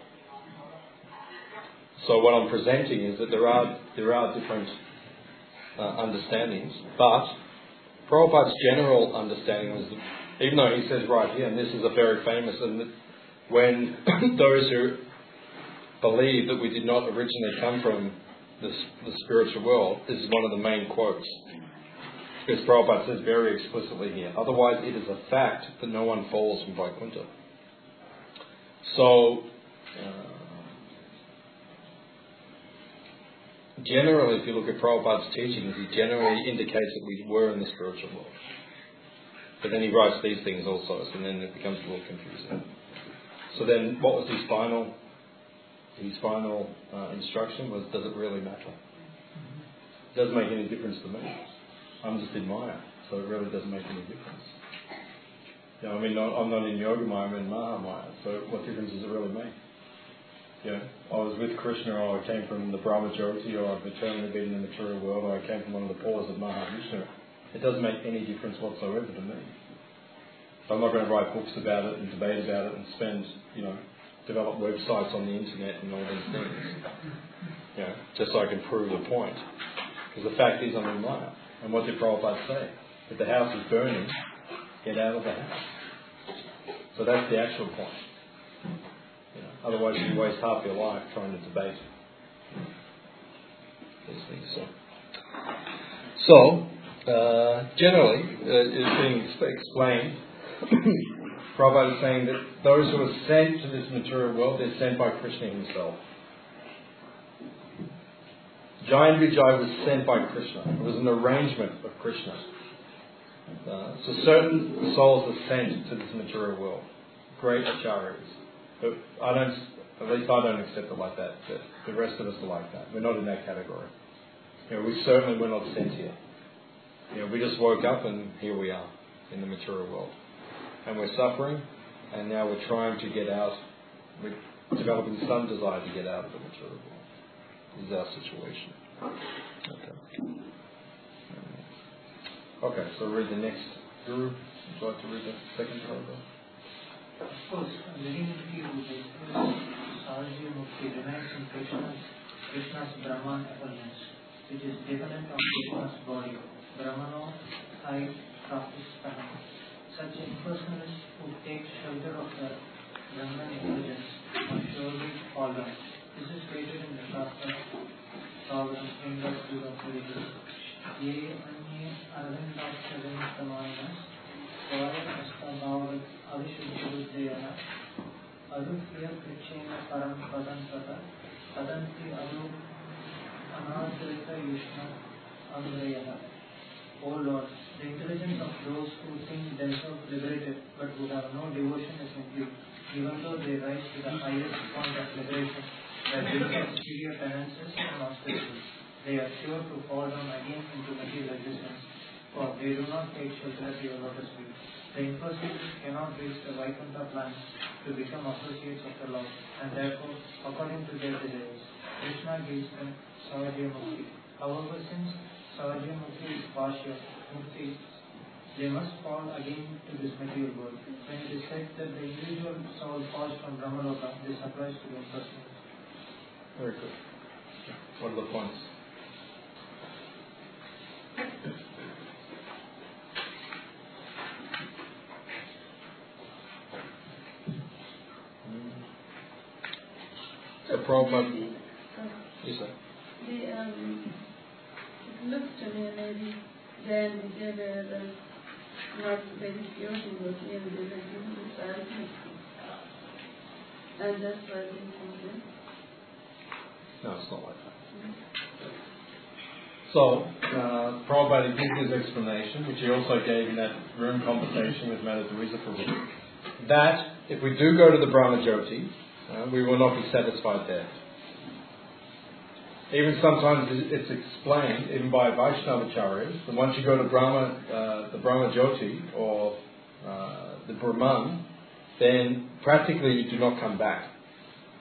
So what I'm presenting is that there are different understandings, but Prabhupada's general understanding was that, even though he says right here, and this is a very famous, and that when those who believe that we did not originally come from the spiritual world, this is one of the main quotes. Because Prabhupada says very explicitly here, otherwise it is a fact that no one falls from Vaikuntha. So, generally, if you look at Prabhupada's teachings, he generally indicates that we were in the spiritual world. But then he writes these things also, so then it becomes a little confusing. So then, what was his final instruction was, does it really matter? It doesn't make any difference to me. I'm just in Maya, so it really doesn't make any difference. You know, I mean, I'm not in Yoga Maya, I'm in Maha Maya, so what difference does it really make? You know, I was with Krishna, or I came from the Brahma Jyoti, or I've eternally been in the material world, or I came from one of the pillars of Mahavishnu. It doesn't make any difference whatsoever to me. So I'm not going to write books about it and debate about it and spend, develop websites on the internet and all these things, just so I can prove the point. Because the fact is I'm in Maya. And what did Prabhupada say? If the house is burning, get out of the house. So that's the actual point. Otherwise you waste half your life trying to debate these things. So generally, it's being explained. Prabhupada is saying that those who are sent to this material world, they're sent by Krishna himself. Jayan Vijay was sent by Krishna. It was an arrangement of Krishna. So certain souls are sent to this material world. Great acharyas. But at least I don't accept it like that. The rest of us are like that. We're not in that category. We certainly were not sent here. We just woke up and here we are in the material world. And we're suffering, and now we're trying to get out. We're developing some desire to get out of the material world. This is our situation. Okay, so read the next guru. Would you like to read the second paragraph? Of course, living in the who express Sahaja Mukti remains in Krishna's Brahman appearance, which is dependent on Krishna's body. Brahmano, I practice Brahman. Such impersonalists who take shelter of the Brahman intelligence must surely fall down. This is stated in the Shastra, Bhagavatam, Indra, Sura, Purita. Ye anye arvindaksharim samainas, Vaya asta bhavavat avishuddhuddhayana, adukya krichena param padam pata, padanti adu anadrita yushna amrayana. O Lord, the intelligence of those who think themselves liberated but who have no devotion is complete, even though they rise to the highest point of liberation by doing exterior penances and austerities. They are sure to fall down again into material existence, for they do not take shelter at your lotus feet. The impersonalists cannot reach the Vaikuntha plane to become associates of the Lord, and therefore, according to their desires, Krishna gives them Sahaja Mukti. However, since Sahaja Mukti is partial, Mukti, they must fall again to this material world. When it is said that the individual soul falls from Brahmaloka, this applies to the impersonalists. Very good. What are the points? So Prabhupada, yes sir. It looks to me maybe then they were not very pure devotee and they were given the Sahaja. And that's why they come. No, it's not like that. So, Prabhupada gives his explanation, which he also gave in that room conversation with Mother Teresa Prabhu, that if we do go to the Brahma Jyoti, we will not be satisfied there. Even sometimes it's explained, even by Vaishnavacharyas, that once you go to the Brahma Jyoti, or the Brahman, then practically you do not come back.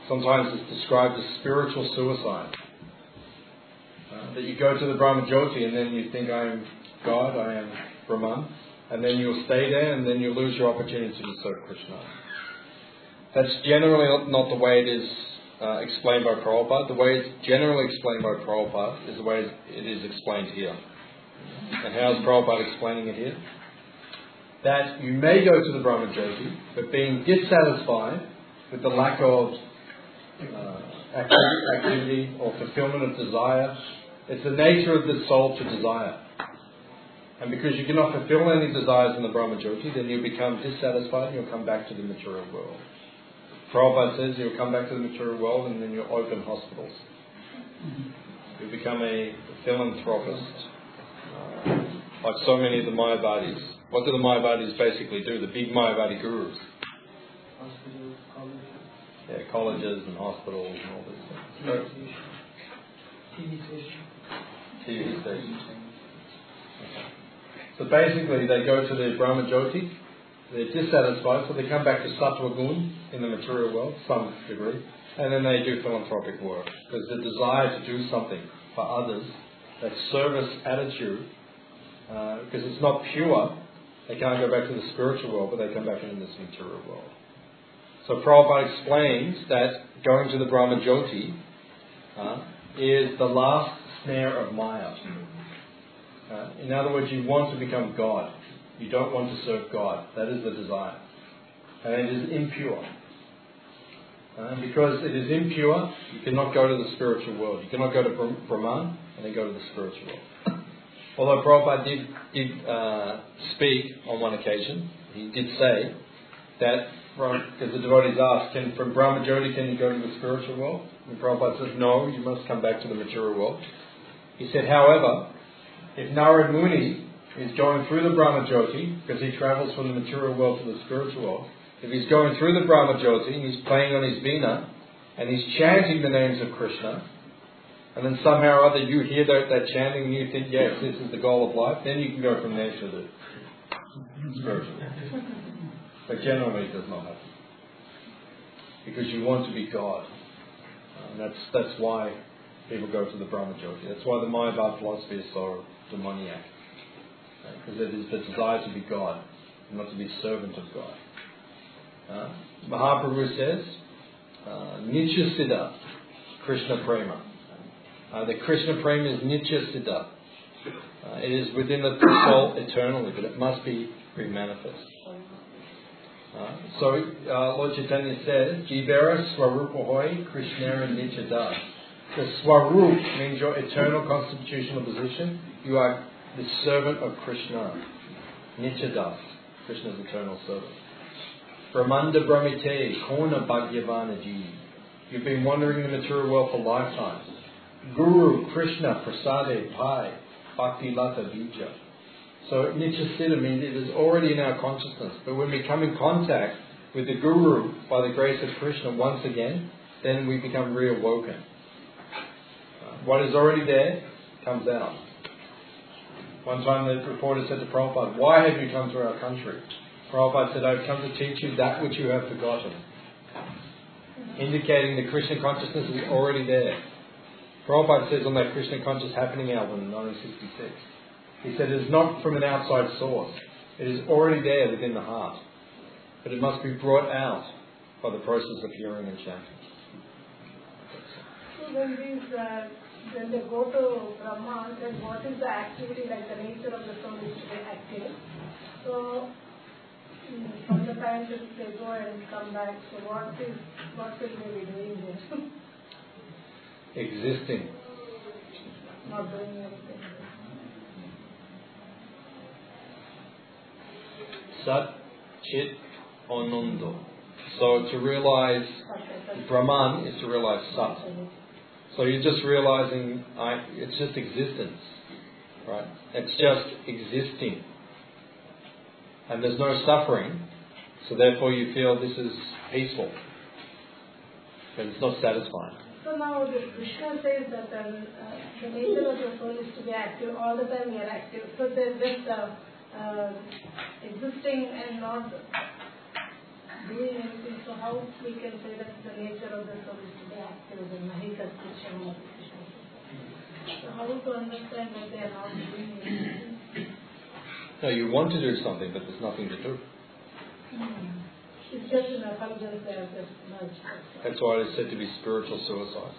Sometimes it's described as spiritual suicide. That you go to the Brahma Jyoti and then you think, I am God, I am Brahman, and then you'll stay there and then you lose your opportunity to serve Krishna. That's generally not the way it is explained by Prabhupada. The way it's generally explained by Prabhupada is the way it is explained here. And how is Prabhupada explaining it here? That you may go to the Brahma Jyoti, but being dissatisfied with the lack of activity or fulfillment of desire, it's the nature of the soul to desire. And because you cannot fulfill any desires in the Brahma Jyoti, then you become dissatisfied and you'll come back to the material world. Prabhupada says you'll come back to the material world and then you'll open hospitals. You become a philanthropist, like so many of the Mayavadis. What do the Mayavadis basically do? The big Mayavadi gurus. Hospitals, colleges. Yeah, colleges and hospitals and all this stuff. TV station. So basically they go to the Brahma Jyoti, they're dissatisfied, so they come back to Sattva Gun in the material world, some degree, and then they do philanthropic work. Because the desire to do something for others, that service attitude, because it's not pure, they can't go back to the spiritual world, but they come back into this material world. So Prabhupada explains that going to the Brahma Jyoti is the last snare of Maya. In other words, you want to become God. You don't want to serve God. That is the desire. And it is impure. And because it is impure, you cannot go to the spiritual world. You cannot go to Brahman and then go to the spiritual world. Although Prabhupada did speak on one occasion, he did say that, because the devotees asked, from Brahma Jyoti can you go to the spiritual world? And Prabhupada says, no, you must come back to the material world. He said, however, if Narad Muni is going through the Brahma Jyoti, because he travels from the material world to the spiritual world, if he's going through the Brahma Jyoti and he's playing on his veena and he's chanting the names of Krishna, and then somehow or other you hear that chanting and you think, yes, this is the goal of life, then you can go from there to the spiritual world. But generally it does not happen. Because you want to be God. And that's why people go to the Brahma Jyoti. That's why the Mayavad philosophy is so demoniac. Because it is the desire to be God, not to be servant of God. Mahaprabhu says, Nitya Siddha, Krishna Prema. The Krishna Prema is Nitya Siddha. It is within the soul eternally, but it must be manifest. So Lord Chaitanya says, Jivera Swarupa Hoy Krishnara Nitya Das. The Swarup means your eternal constitutional position. You are the servant of Krishna. Nitya Das, Krishna's eternal servant. Brahmanda Brahmite Kona Bhagyavanaji. You've been wandering the material world for lifetimes. Guru Krishna Prasade Pai Bhakti Lata Bija. So Nitya Siddha means it is already in our consciousness. But when we come in contact with the Guru by the grace of Krishna once again, then we become reawoken. What is already there comes out. One time the reporter said to Prabhupada, why have you come to our country? Prabhupada said, I've come to teach you that which you have forgotten. Indicating the Krishna consciousness is already there. Prabhupada says on that Krishna Conscious Happening album in 1966, he said it is not from an outside source. It is already there within the heart. But it must be brought out by the process of hearing and chanting. So when they go to Brahman, then what is the activity, like the nature of the soul is to be active. So from the time that they go and come back, so what will they be doing there? Existing. Not doing anything. Sat, Chit, Ananda. So to realize Brahman is to realize Sat. So you're just realizing it's just existence, right? It's just existing. And there's no suffering, so therefore you feel this is peaceful. But it's not satisfying. So now Krishna says that the nature of your soul is to be active. All the time you are active. So there's just existing and not doing anything. So how we can say that the nature of the soul is to be active in Mahika Krishna? So how to understand that they are not doing anything? No, you want to do something, but there's nothing to do. It's just an effulgence they are just merged. That's why it's said to be spiritual suicide.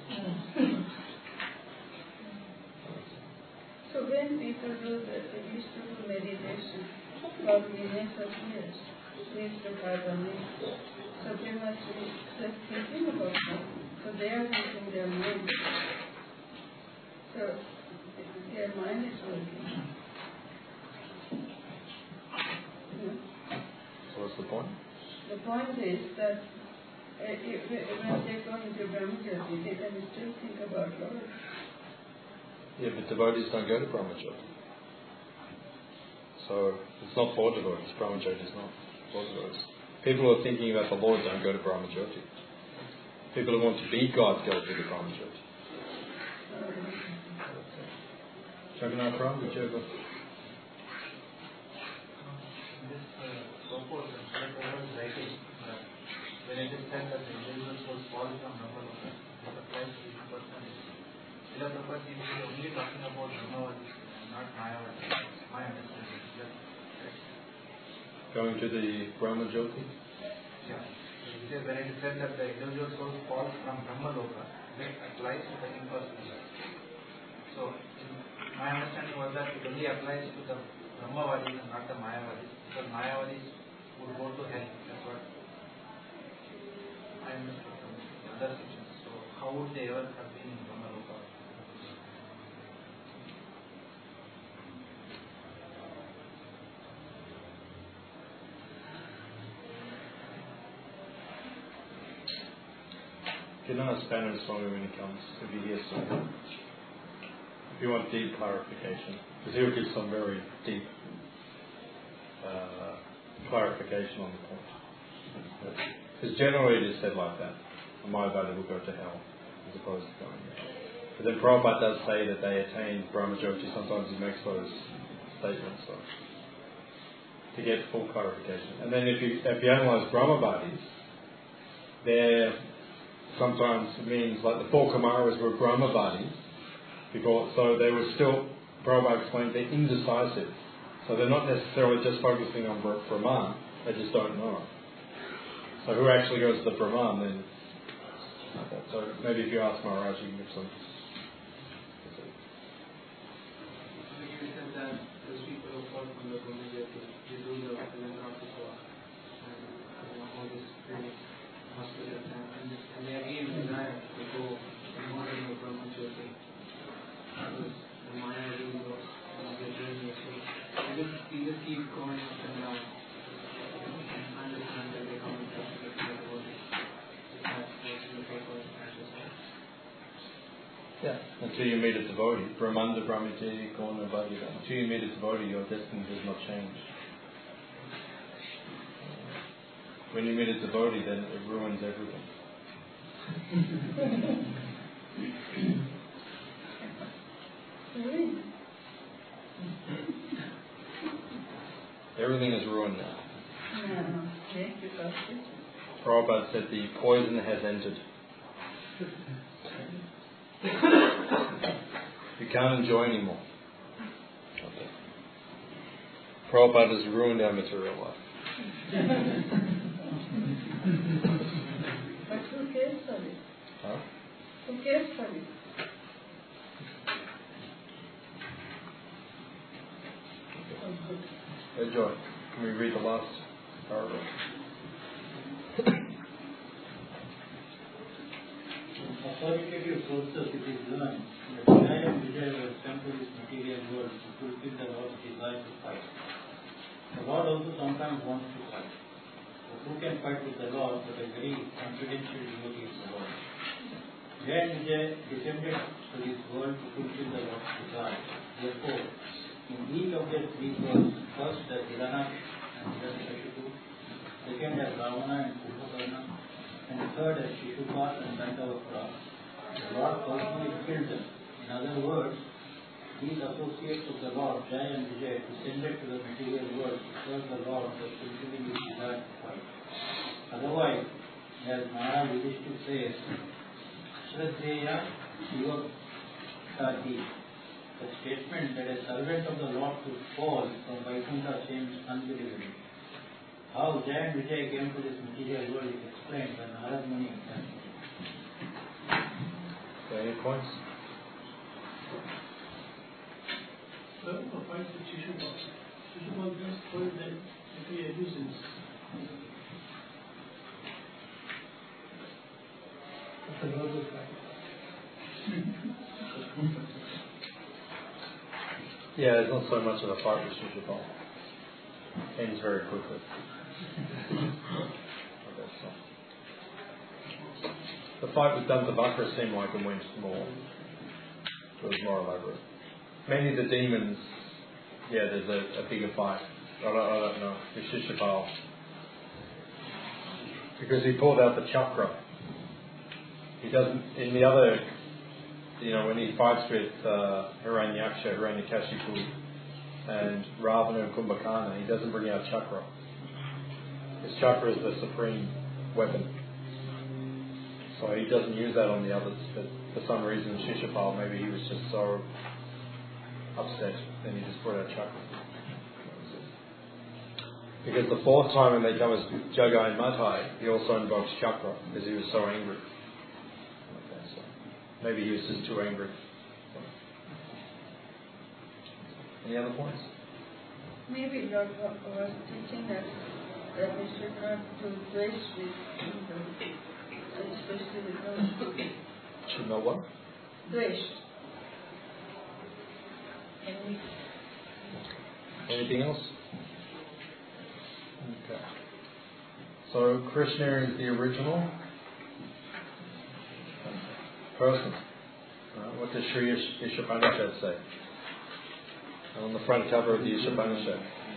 So when people do that, they used to do meditation for millions of years. They used to have a meal. So they must be just thinking about that. So they are using their mind. So their mind is working. So what's the point? The point is that when they go into Brahmajyoti, they can still think about Lord. Yeah, but devotees don't go to Brahmajyoti. So it's not for devotees. Brahmajyoti is not for devotees. People who are thinking about the Lord don't go to Brahmajyoti. People who want to be God go to the Brahmajyoti. Jagannath Ram, did you ever? When it is said that the individual souls fall from Brahmaloka, it applies to each person. Srila Prabhupada is only talking about Brahmavadi, not Mayavadi. My understanding. Going to the Brahmajyoti? Yeah. He says when it is said that the individual souls fall from Brahmaloka, it applies to the impersonal. So, my understanding was that it only applies to the Brahmavadis and not the Mayavadis, because Mayavadis would go to hell. That's what I understood from the other sections. So, how would they ever have been in Brahmaloka? You can ask Banner Swami when he comes, if he hears something. If you want deep clarification, because he'll give some very deep clarification on the point. Because generally it is said like that, a Mayavadi will go to hell, as opposed to going there. But then Prabhupada does say that they attain Brahmajyoti. Sometimes he makes those statements to get full clarification. And then if you analyse Brahmavadis, they're sometimes means like the four Kumaras were Brahmavadis, so they were still, Prabhupada explained, they're indecisive. So they're not necessarily just focusing on Brahman, they just don't know. So who actually goes to the Brahman then? Okay. So maybe if you ask Maharaj, you can give some. You said that those people who fall from the Brahmajyoti, they do the philanthropic work and all this training. Hospitals and they again desire to go more than the Brahmajyoti because the Maya really works and they're doing it. So you just keep going up and down and understand that they come in touch with the devotee. That's what's in the paper exercise. Yeah, until you meet a devotee, Brahmanda Brahmiti Korna Bhagavad. Until you meet a devotee, your destiny does not change. When you meet a devotee, then it ruins everything. Everything is ruined now. Prabhupada said the poison has entered. You can't enjoy anymore. Okay. Prabhupada has ruined our material life. But who cares for it? Huh? Who cares for it? Hey Joy, can we read the last paragraph? Authoritative sources it is learned that Jaya and Vijaya were sent to this material world to fulfill the Lord's desire to fight. The Lord also sometimes wants to fight. But who can fight with the Lord but a very confidential devotee of the Lord? Jaya and Vijaya descended to this world to fulfill the Lord's desire. Therefore, in each of their three worlds, first as Hiranyaksh and Hiranyakashipu, second as Ravana and Kumbhakarna, and third as Shishupal and Dandavakra, the Lord personally killed them. In other words, these associates of the Lord, Jaya and Vijaya, descended to the material world to serve the Lord by fulfilling his desire to fight. Otherwise, as Maharaj Yudhishthira says, Shraddheya Yuvakati, the statement that a servant of the Lord could fall from Vaikuntha seems unbelievable. How Jay and Vijay came to this material world is explained by Narad Muni himself. Any points? Well, a fight with Shishupal. Shishupal just told that if he abuses, That's a verbal fight. Yeah, it's not so much of a fight with Shishupal. Ends very quickly. The fight with Dantavakra seemed like it went more. It was more elaborate. Many of the demons, yeah, there's a bigger fight. I don't know. With Shishupal. Because he pulled out the chakra. He doesn't, in the other, when he fights with Hiranyaksha, Hiranyakashipu, and Ravana and Kumbhakarna, he doesn't bring out chakra. His chakra is the supreme weapon. So he doesn't use that on the others, but for some reason Shishupal, maybe he was just so upset, then he just brought out chakra. Because the fourth time when they come as Jagai and Matai, he also invokes chakra, because he was so angry. Okay, so maybe he was just too angry. Any other points? Maybe Lord was teaching us that we should not do dvesh with people, especially with those. Should know what? Dvesh. Anything else? Okay. So Krishna is the original person. What does Sri Ishopanishad say? On the front cover of the Ishopanishad.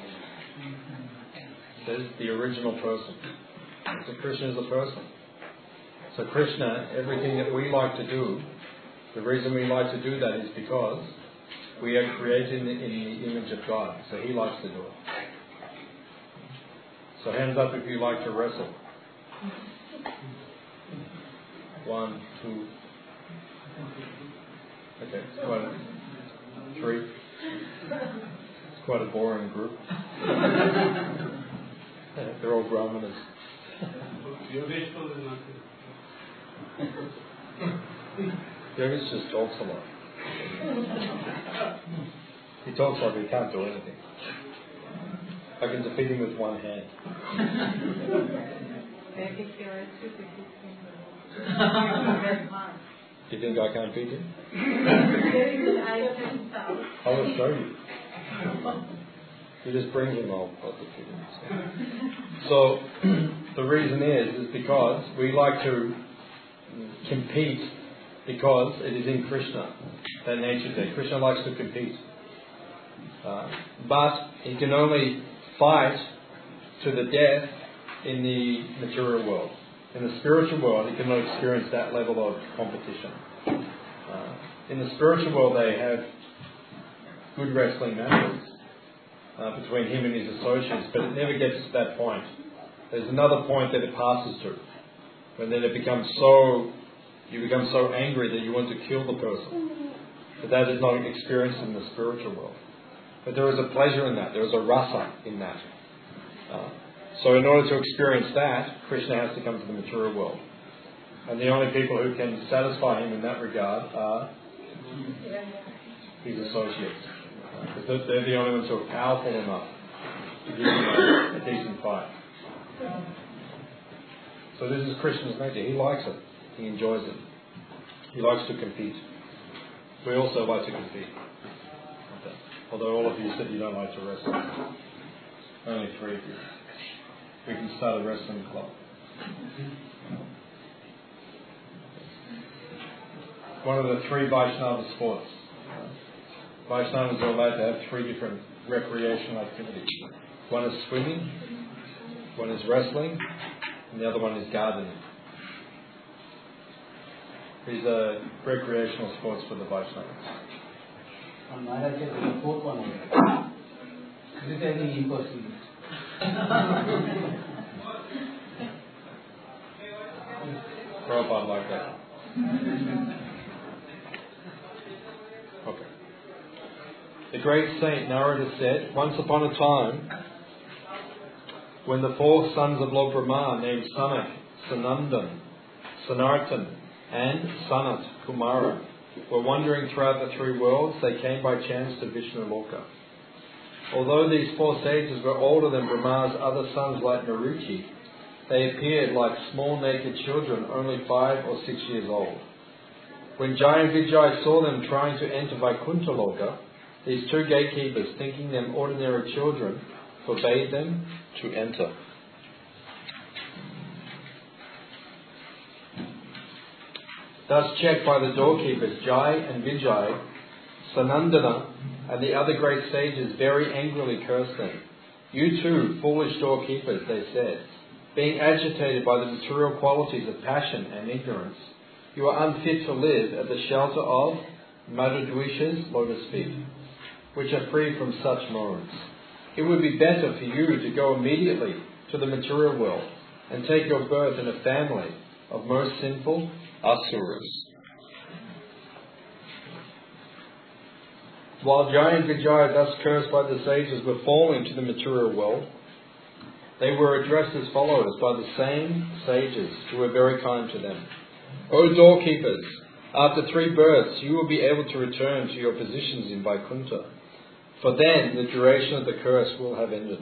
It says the original person. So Krishna is a person. So Krishna, everything that we like to do, the reason we like to do that is because we are created in the image of God. So He likes to do it. So hands up if you like to wrestle. 1, 2. Okay, it's quite a 3. It's quite a boring group. They're all Brahmanas. Yogesh just talks a lot. He talks like he can't do anything. I can defeat him with one hand. Do you think I can't beat him? I will show you. You just bring him, I'll defeat him. So the reason is because we like to compete because it is in Krishna, that nature there. Krishna likes to compete. But he can only fight to the death in the material world. In the spiritual world, he cannot experience that level of competition. In the spiritual world, they have good wrestling matches between him and his associates, but it never gets to that point. There's another point that it passes to, when then you become so angry that you want to kill the person. But that is not experienced in the spiritual world. But there is a pleasure in that. There is a rasa in that. So in order to experience that, Krishna has to come to the material world. And the only people who can satisfy him in that regard are his associates. Because they're the only ones who are powerful enough to give him a decent fight. So this is Krishna's nature. He likes it. He enjoys it. He likes to compete. We also like to compete. Okay. Although all of you said you don't like to wrestle. Only 3 of you. We can start a wrestling club. One of the 3 Vaishnava sports. Vaishnavas are allowed to have 3 different recreational activities. One is swimming, one is wrestling, and the other one is gardening. These are recreational sports for the Vaishnavas. And Maharaj said the 4th one. This is any impossible. Prabhupada like that. Okay. The great saint Narada said, once upon a time, when the 4 sons of Lord Brahma named Sanak, Sanandan, Sanartan, and Sanat Kumara were wandering throughout the 3 worlds, they came by chance to Vishnu Loka. Although these 4 sages were older than Brahma's other sons like Maruchi, they appeared like small naked children only 5 or 6 years old. When Jai and Vijay saw them trying to enter Vaikuntha Loka, these 2 gatekeepers, thinking them ordinary children, forbade them to enter. Thus checked by the doorkeepers, Jai and Vijay, Sanandana and the other great sages very angrily cursed them. You too, foolish doorkeepers, they said, being agitated by the material qualities of passion and ignorance, you are unfit to live at the shelter of Madhudvisha's lotus feet, which are free from such modes. It would be better for you to go immediately to the material world and take your birth in a family of most sinful asuras. While Jai and Vijay, thus cursed by the sages, were falling to the material world, they were addressed as follows by the same sages who were very kind to them. O doorkeepers, after 3 births you will be able to return to your positions in Vaikuntha, for then the duration of the curse will have ended.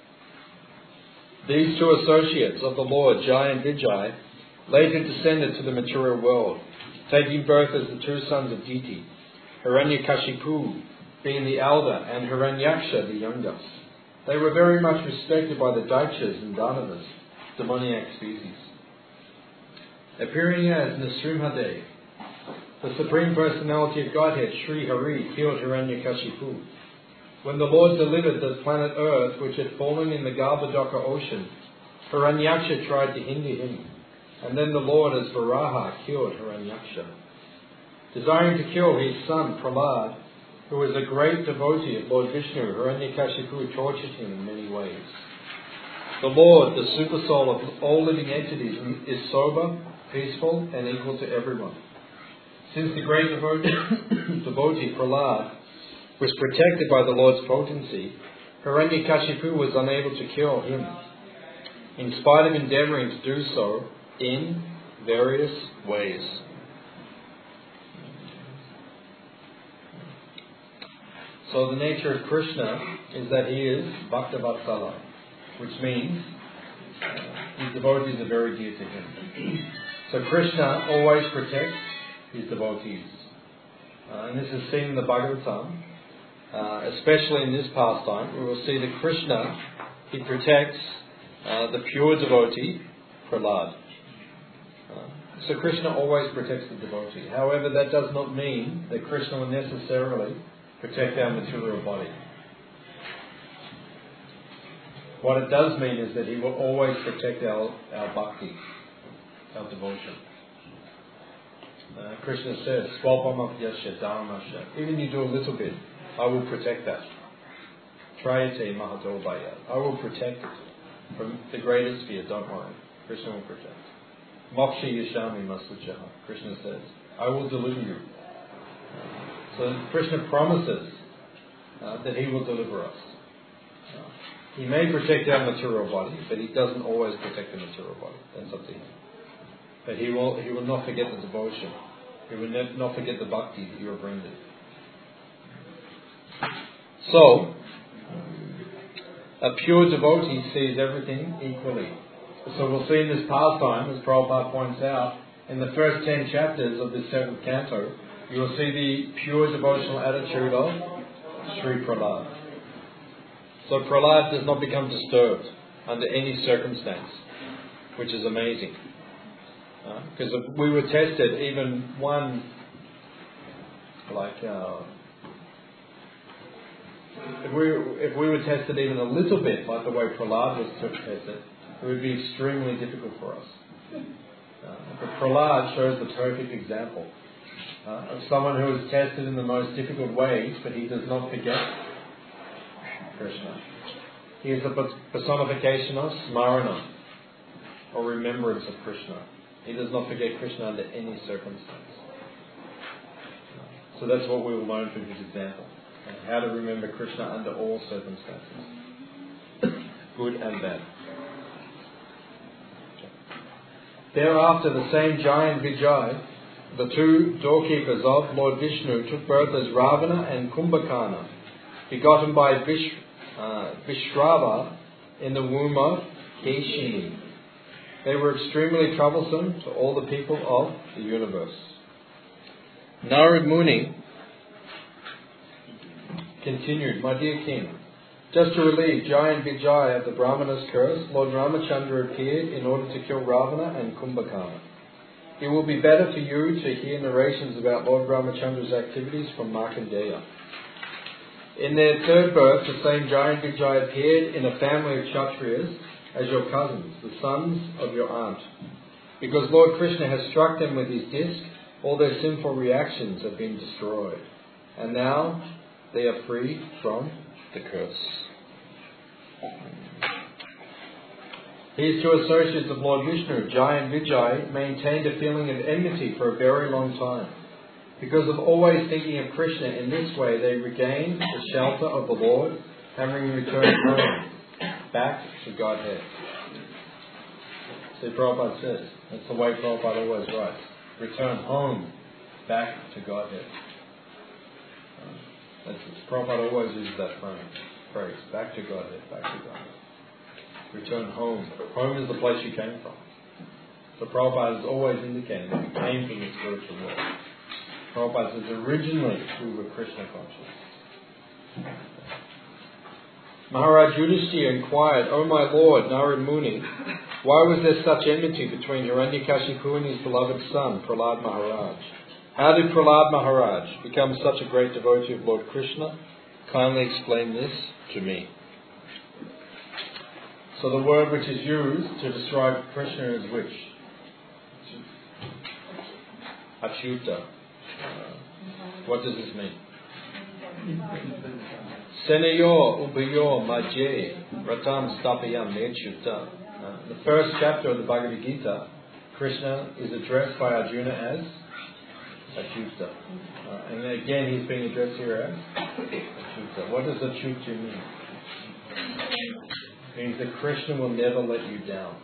These 2 associates of the Lord, Jai and Vijay, later descended to the material world, taking birth as the 2 sons of Diti, Hiranyakashipu being the elder and Hiranyaksha the youngest. They were very much respected by the Daityas and Danavas, demoniac species. Appearing as Nrsimhadev, the Supreme Personality of Godhead, Sri Hari, killed Hiranyakashipu. When the Lord delivered the planet Earth, which had fallen in the Garbhodaka ocean, Hiranyaksha tried to hinder him, and then the Lord as Varaha killed Hiranyaksha. Desiring to kill his son Prahlad, who was a great devotee of Lord Vishnu, Hiranyakashipu tortured him in many ways. The Lord, the super soul of all living entities, is sober, peaceful, and equal to everyone. Since the great devotee Prahlad was protected by the Lord's potency, Hiranyakashipu was unable to kill him, in spite of endeavouring to do so in various ways. So the nature of Krishna is that he is Bhaktavatsala, which means his devotees are very dear to him. So Krishna always protects his devotees. And this is seen in the Bhagavatam, especially in this pastime. We will see that Krishna, he protects the pure devotee, Prahlad. So Krishna always protects the devotee. However, that does not mean that Krishna will necessarily protect our material body. What it does mean is that he will always protect our bhakti, our devotion. Krishna says, Swalpamatyasya dharmasya. Even you do a little bit, I will protect that. Trayate mahatobhaya. I will protect it from the greatest fear, don't worry. Krishna will protect. Moksha yashami masuchaha. Krishna says, I will deliver you. So Krishna promises that he will deliver us. He may protect our material body, but he doesn't always protect the material body. That's up to him. But he will not forget the devotion. He will not forget the bhakti that you have rendered. So, a pure devotee sees everything equally. So we'll see in this pastime, as Prabhupada points out, in the first 10 chapters of this 7th canto, you will see the pure devotional attitude of Sri Prahlad. So Prahlad does not become disturbed under any circumstance, which is amazing. Because if we were tested, even one, if we were tested even a little bit, like the way Prahlad was tested, it would be extremely difficult for us. But Prahlad shows the perfect example of someone who is tested in the most difficult ways, but he does not forget Krishna. He is a personification of smarana, or remembrance of Krishna. He does not forget Krishna under any circumstance. So that's what we will learn from his example. How to remember Krishna under all circumstances. Good and bad. Thereafter, the same giant Vijay, the two doorkeepers of Lord Vishnu, took birth as Ravana and Kumbhakarna, begotten by Vishrava in the womb of Keshini. They were extremely troublesome to all the people of the universe. Narad Muni continued, my dear king, just to relieve giant Vijay of the Brahmana's curse, Lord Ramachandra appeared in order to kill Ravana and Kumbhakarna. It will be better for you to hear narrations about Lord Ramachandra's activities from Markandeya. In their third birth, the same giant Vijay appeared in a family of Kshatriyas as your cousins, the sons of your aunt. Because Lord Krishna has struck them with his disc, all their sinful reactions have been destroyed. And now they are free from the curse. These two associates of Lord Vishnu, Jai and Vijay, maintained a feeling of enmity for a very long time. Because of always thinking of Krishna in this way, they regained the shelter of the Lord, having returned home, back to Godhead. See, Prabhupada says, that's the way Prabhupada always writes. Return home, back to Godhead. Prabhupada always uses that phrase, back to Godhead, back to Godhead. Return home. Home is the place you came from. So Prabhupada is always indicating that we came from the spiritual world. Prabhupada says originally we were Krishna conscious. Maharaj Yudhishthira inquired, O my Lord, Narad Muni, why was there such enmity between Hiranyakashipu and his beloved son, Prahlad Maharaj? How did Prahlad Maharaj become such a great devotee of Lord Krishna? Kindly explain this to me. So the word which is used to describe Krishna is which? Achyuta. What does this mean? Senayo ubayo majye ratam stapayam nechyuta. The first chapter of the Bhagavad Gita, Krishna is addressed by Arjuna as Achyuta. And again he's being addressed here as Achyuta. What does Achyuta mean? It means that Krishna will never let you down.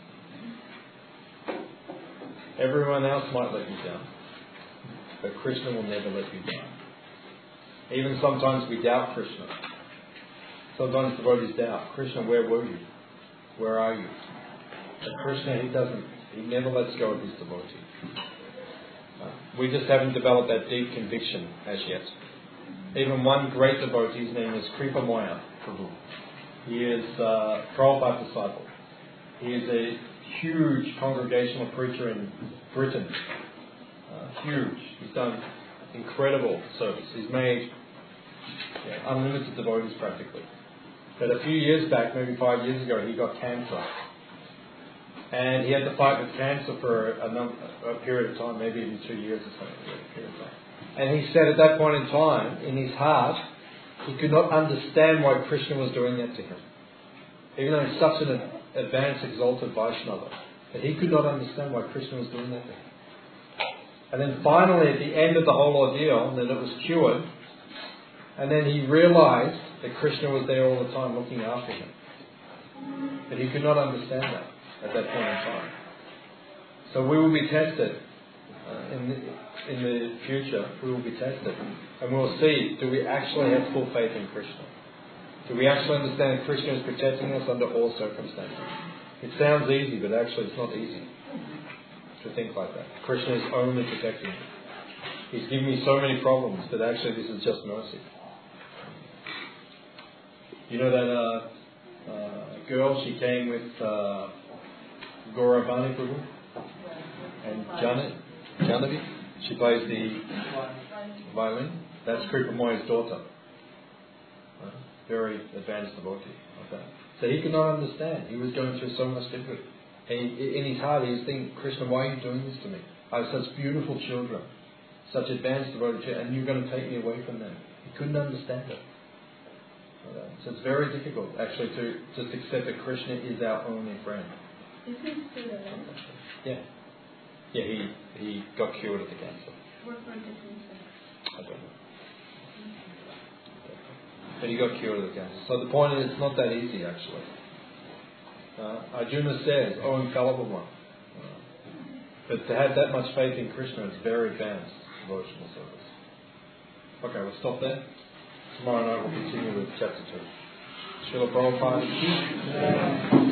Everyone else might let you down, but Krishna will never let you down. Even sometimes we doubt Krishna. Sometimes devotees doubt, Krishna, where were you? Where are you? But Krishna, he never lets go of his devotee. We just haven't developed that deep conviction as yet. Even one great devotee, his name is Kripamoya Prabhu. He is Prabhupada's disciple. He is a huge congregational preacher in Britain. Huge. He's done incredible service. He's made unlimited devotees practically. But a few years back, maybe 5 years ago, he got cancer. And he had to fight with cancer for a period of time, maybe even 2 years or something. And he said at that point in time, in his heart, he could not understand why Krishna was doing that to him. Even though he's such an advanced, exalted Vaishnava, that he could not understand why Krishna was doing that to him. And then finally, at the end of the whole ordeal, then it was cured, and then he realized that Krishna was there all the time looking after him. But he could not understand that at that point in time. So we will be tested in the future. We will be tested, and we'll see: do we actually have full faith in Krishna? Do we actually understand that Krishna is protecting us under all circumstances? It sounds easy, but actually it's not easy to think like that. Krishna is only protecting me. He's given me so many problems, but actually this is just mercy. You know that girl, she came with Gauravani Prabhu and Janavi. She plays the violin. That's Kripamoya's daughter. Very advanced devotee of that. So he could not understand. He was going through so much difficulty. And in his heart, he was thinking, Krishna, why are you doing this to me? I have such beautiful children, such advanced devotees, and you're going to take me away from them. He couldn't understand it. So it's very difficult, actually, to just accept that Krishna is our only friend. Is he still alive? Yeah. Yeah, he got cured of the cancer. What was the cancer? I don't know. But he got cured of the cancer. So the point is, it's not that easy actually. Arjuna says, "Oh, infallible one." But to have that much faith in Krishna is very advanced devotional service. Okay, we'll stop there. Tomorrow night we'll continue with chapter 2. Srila Prabhupada.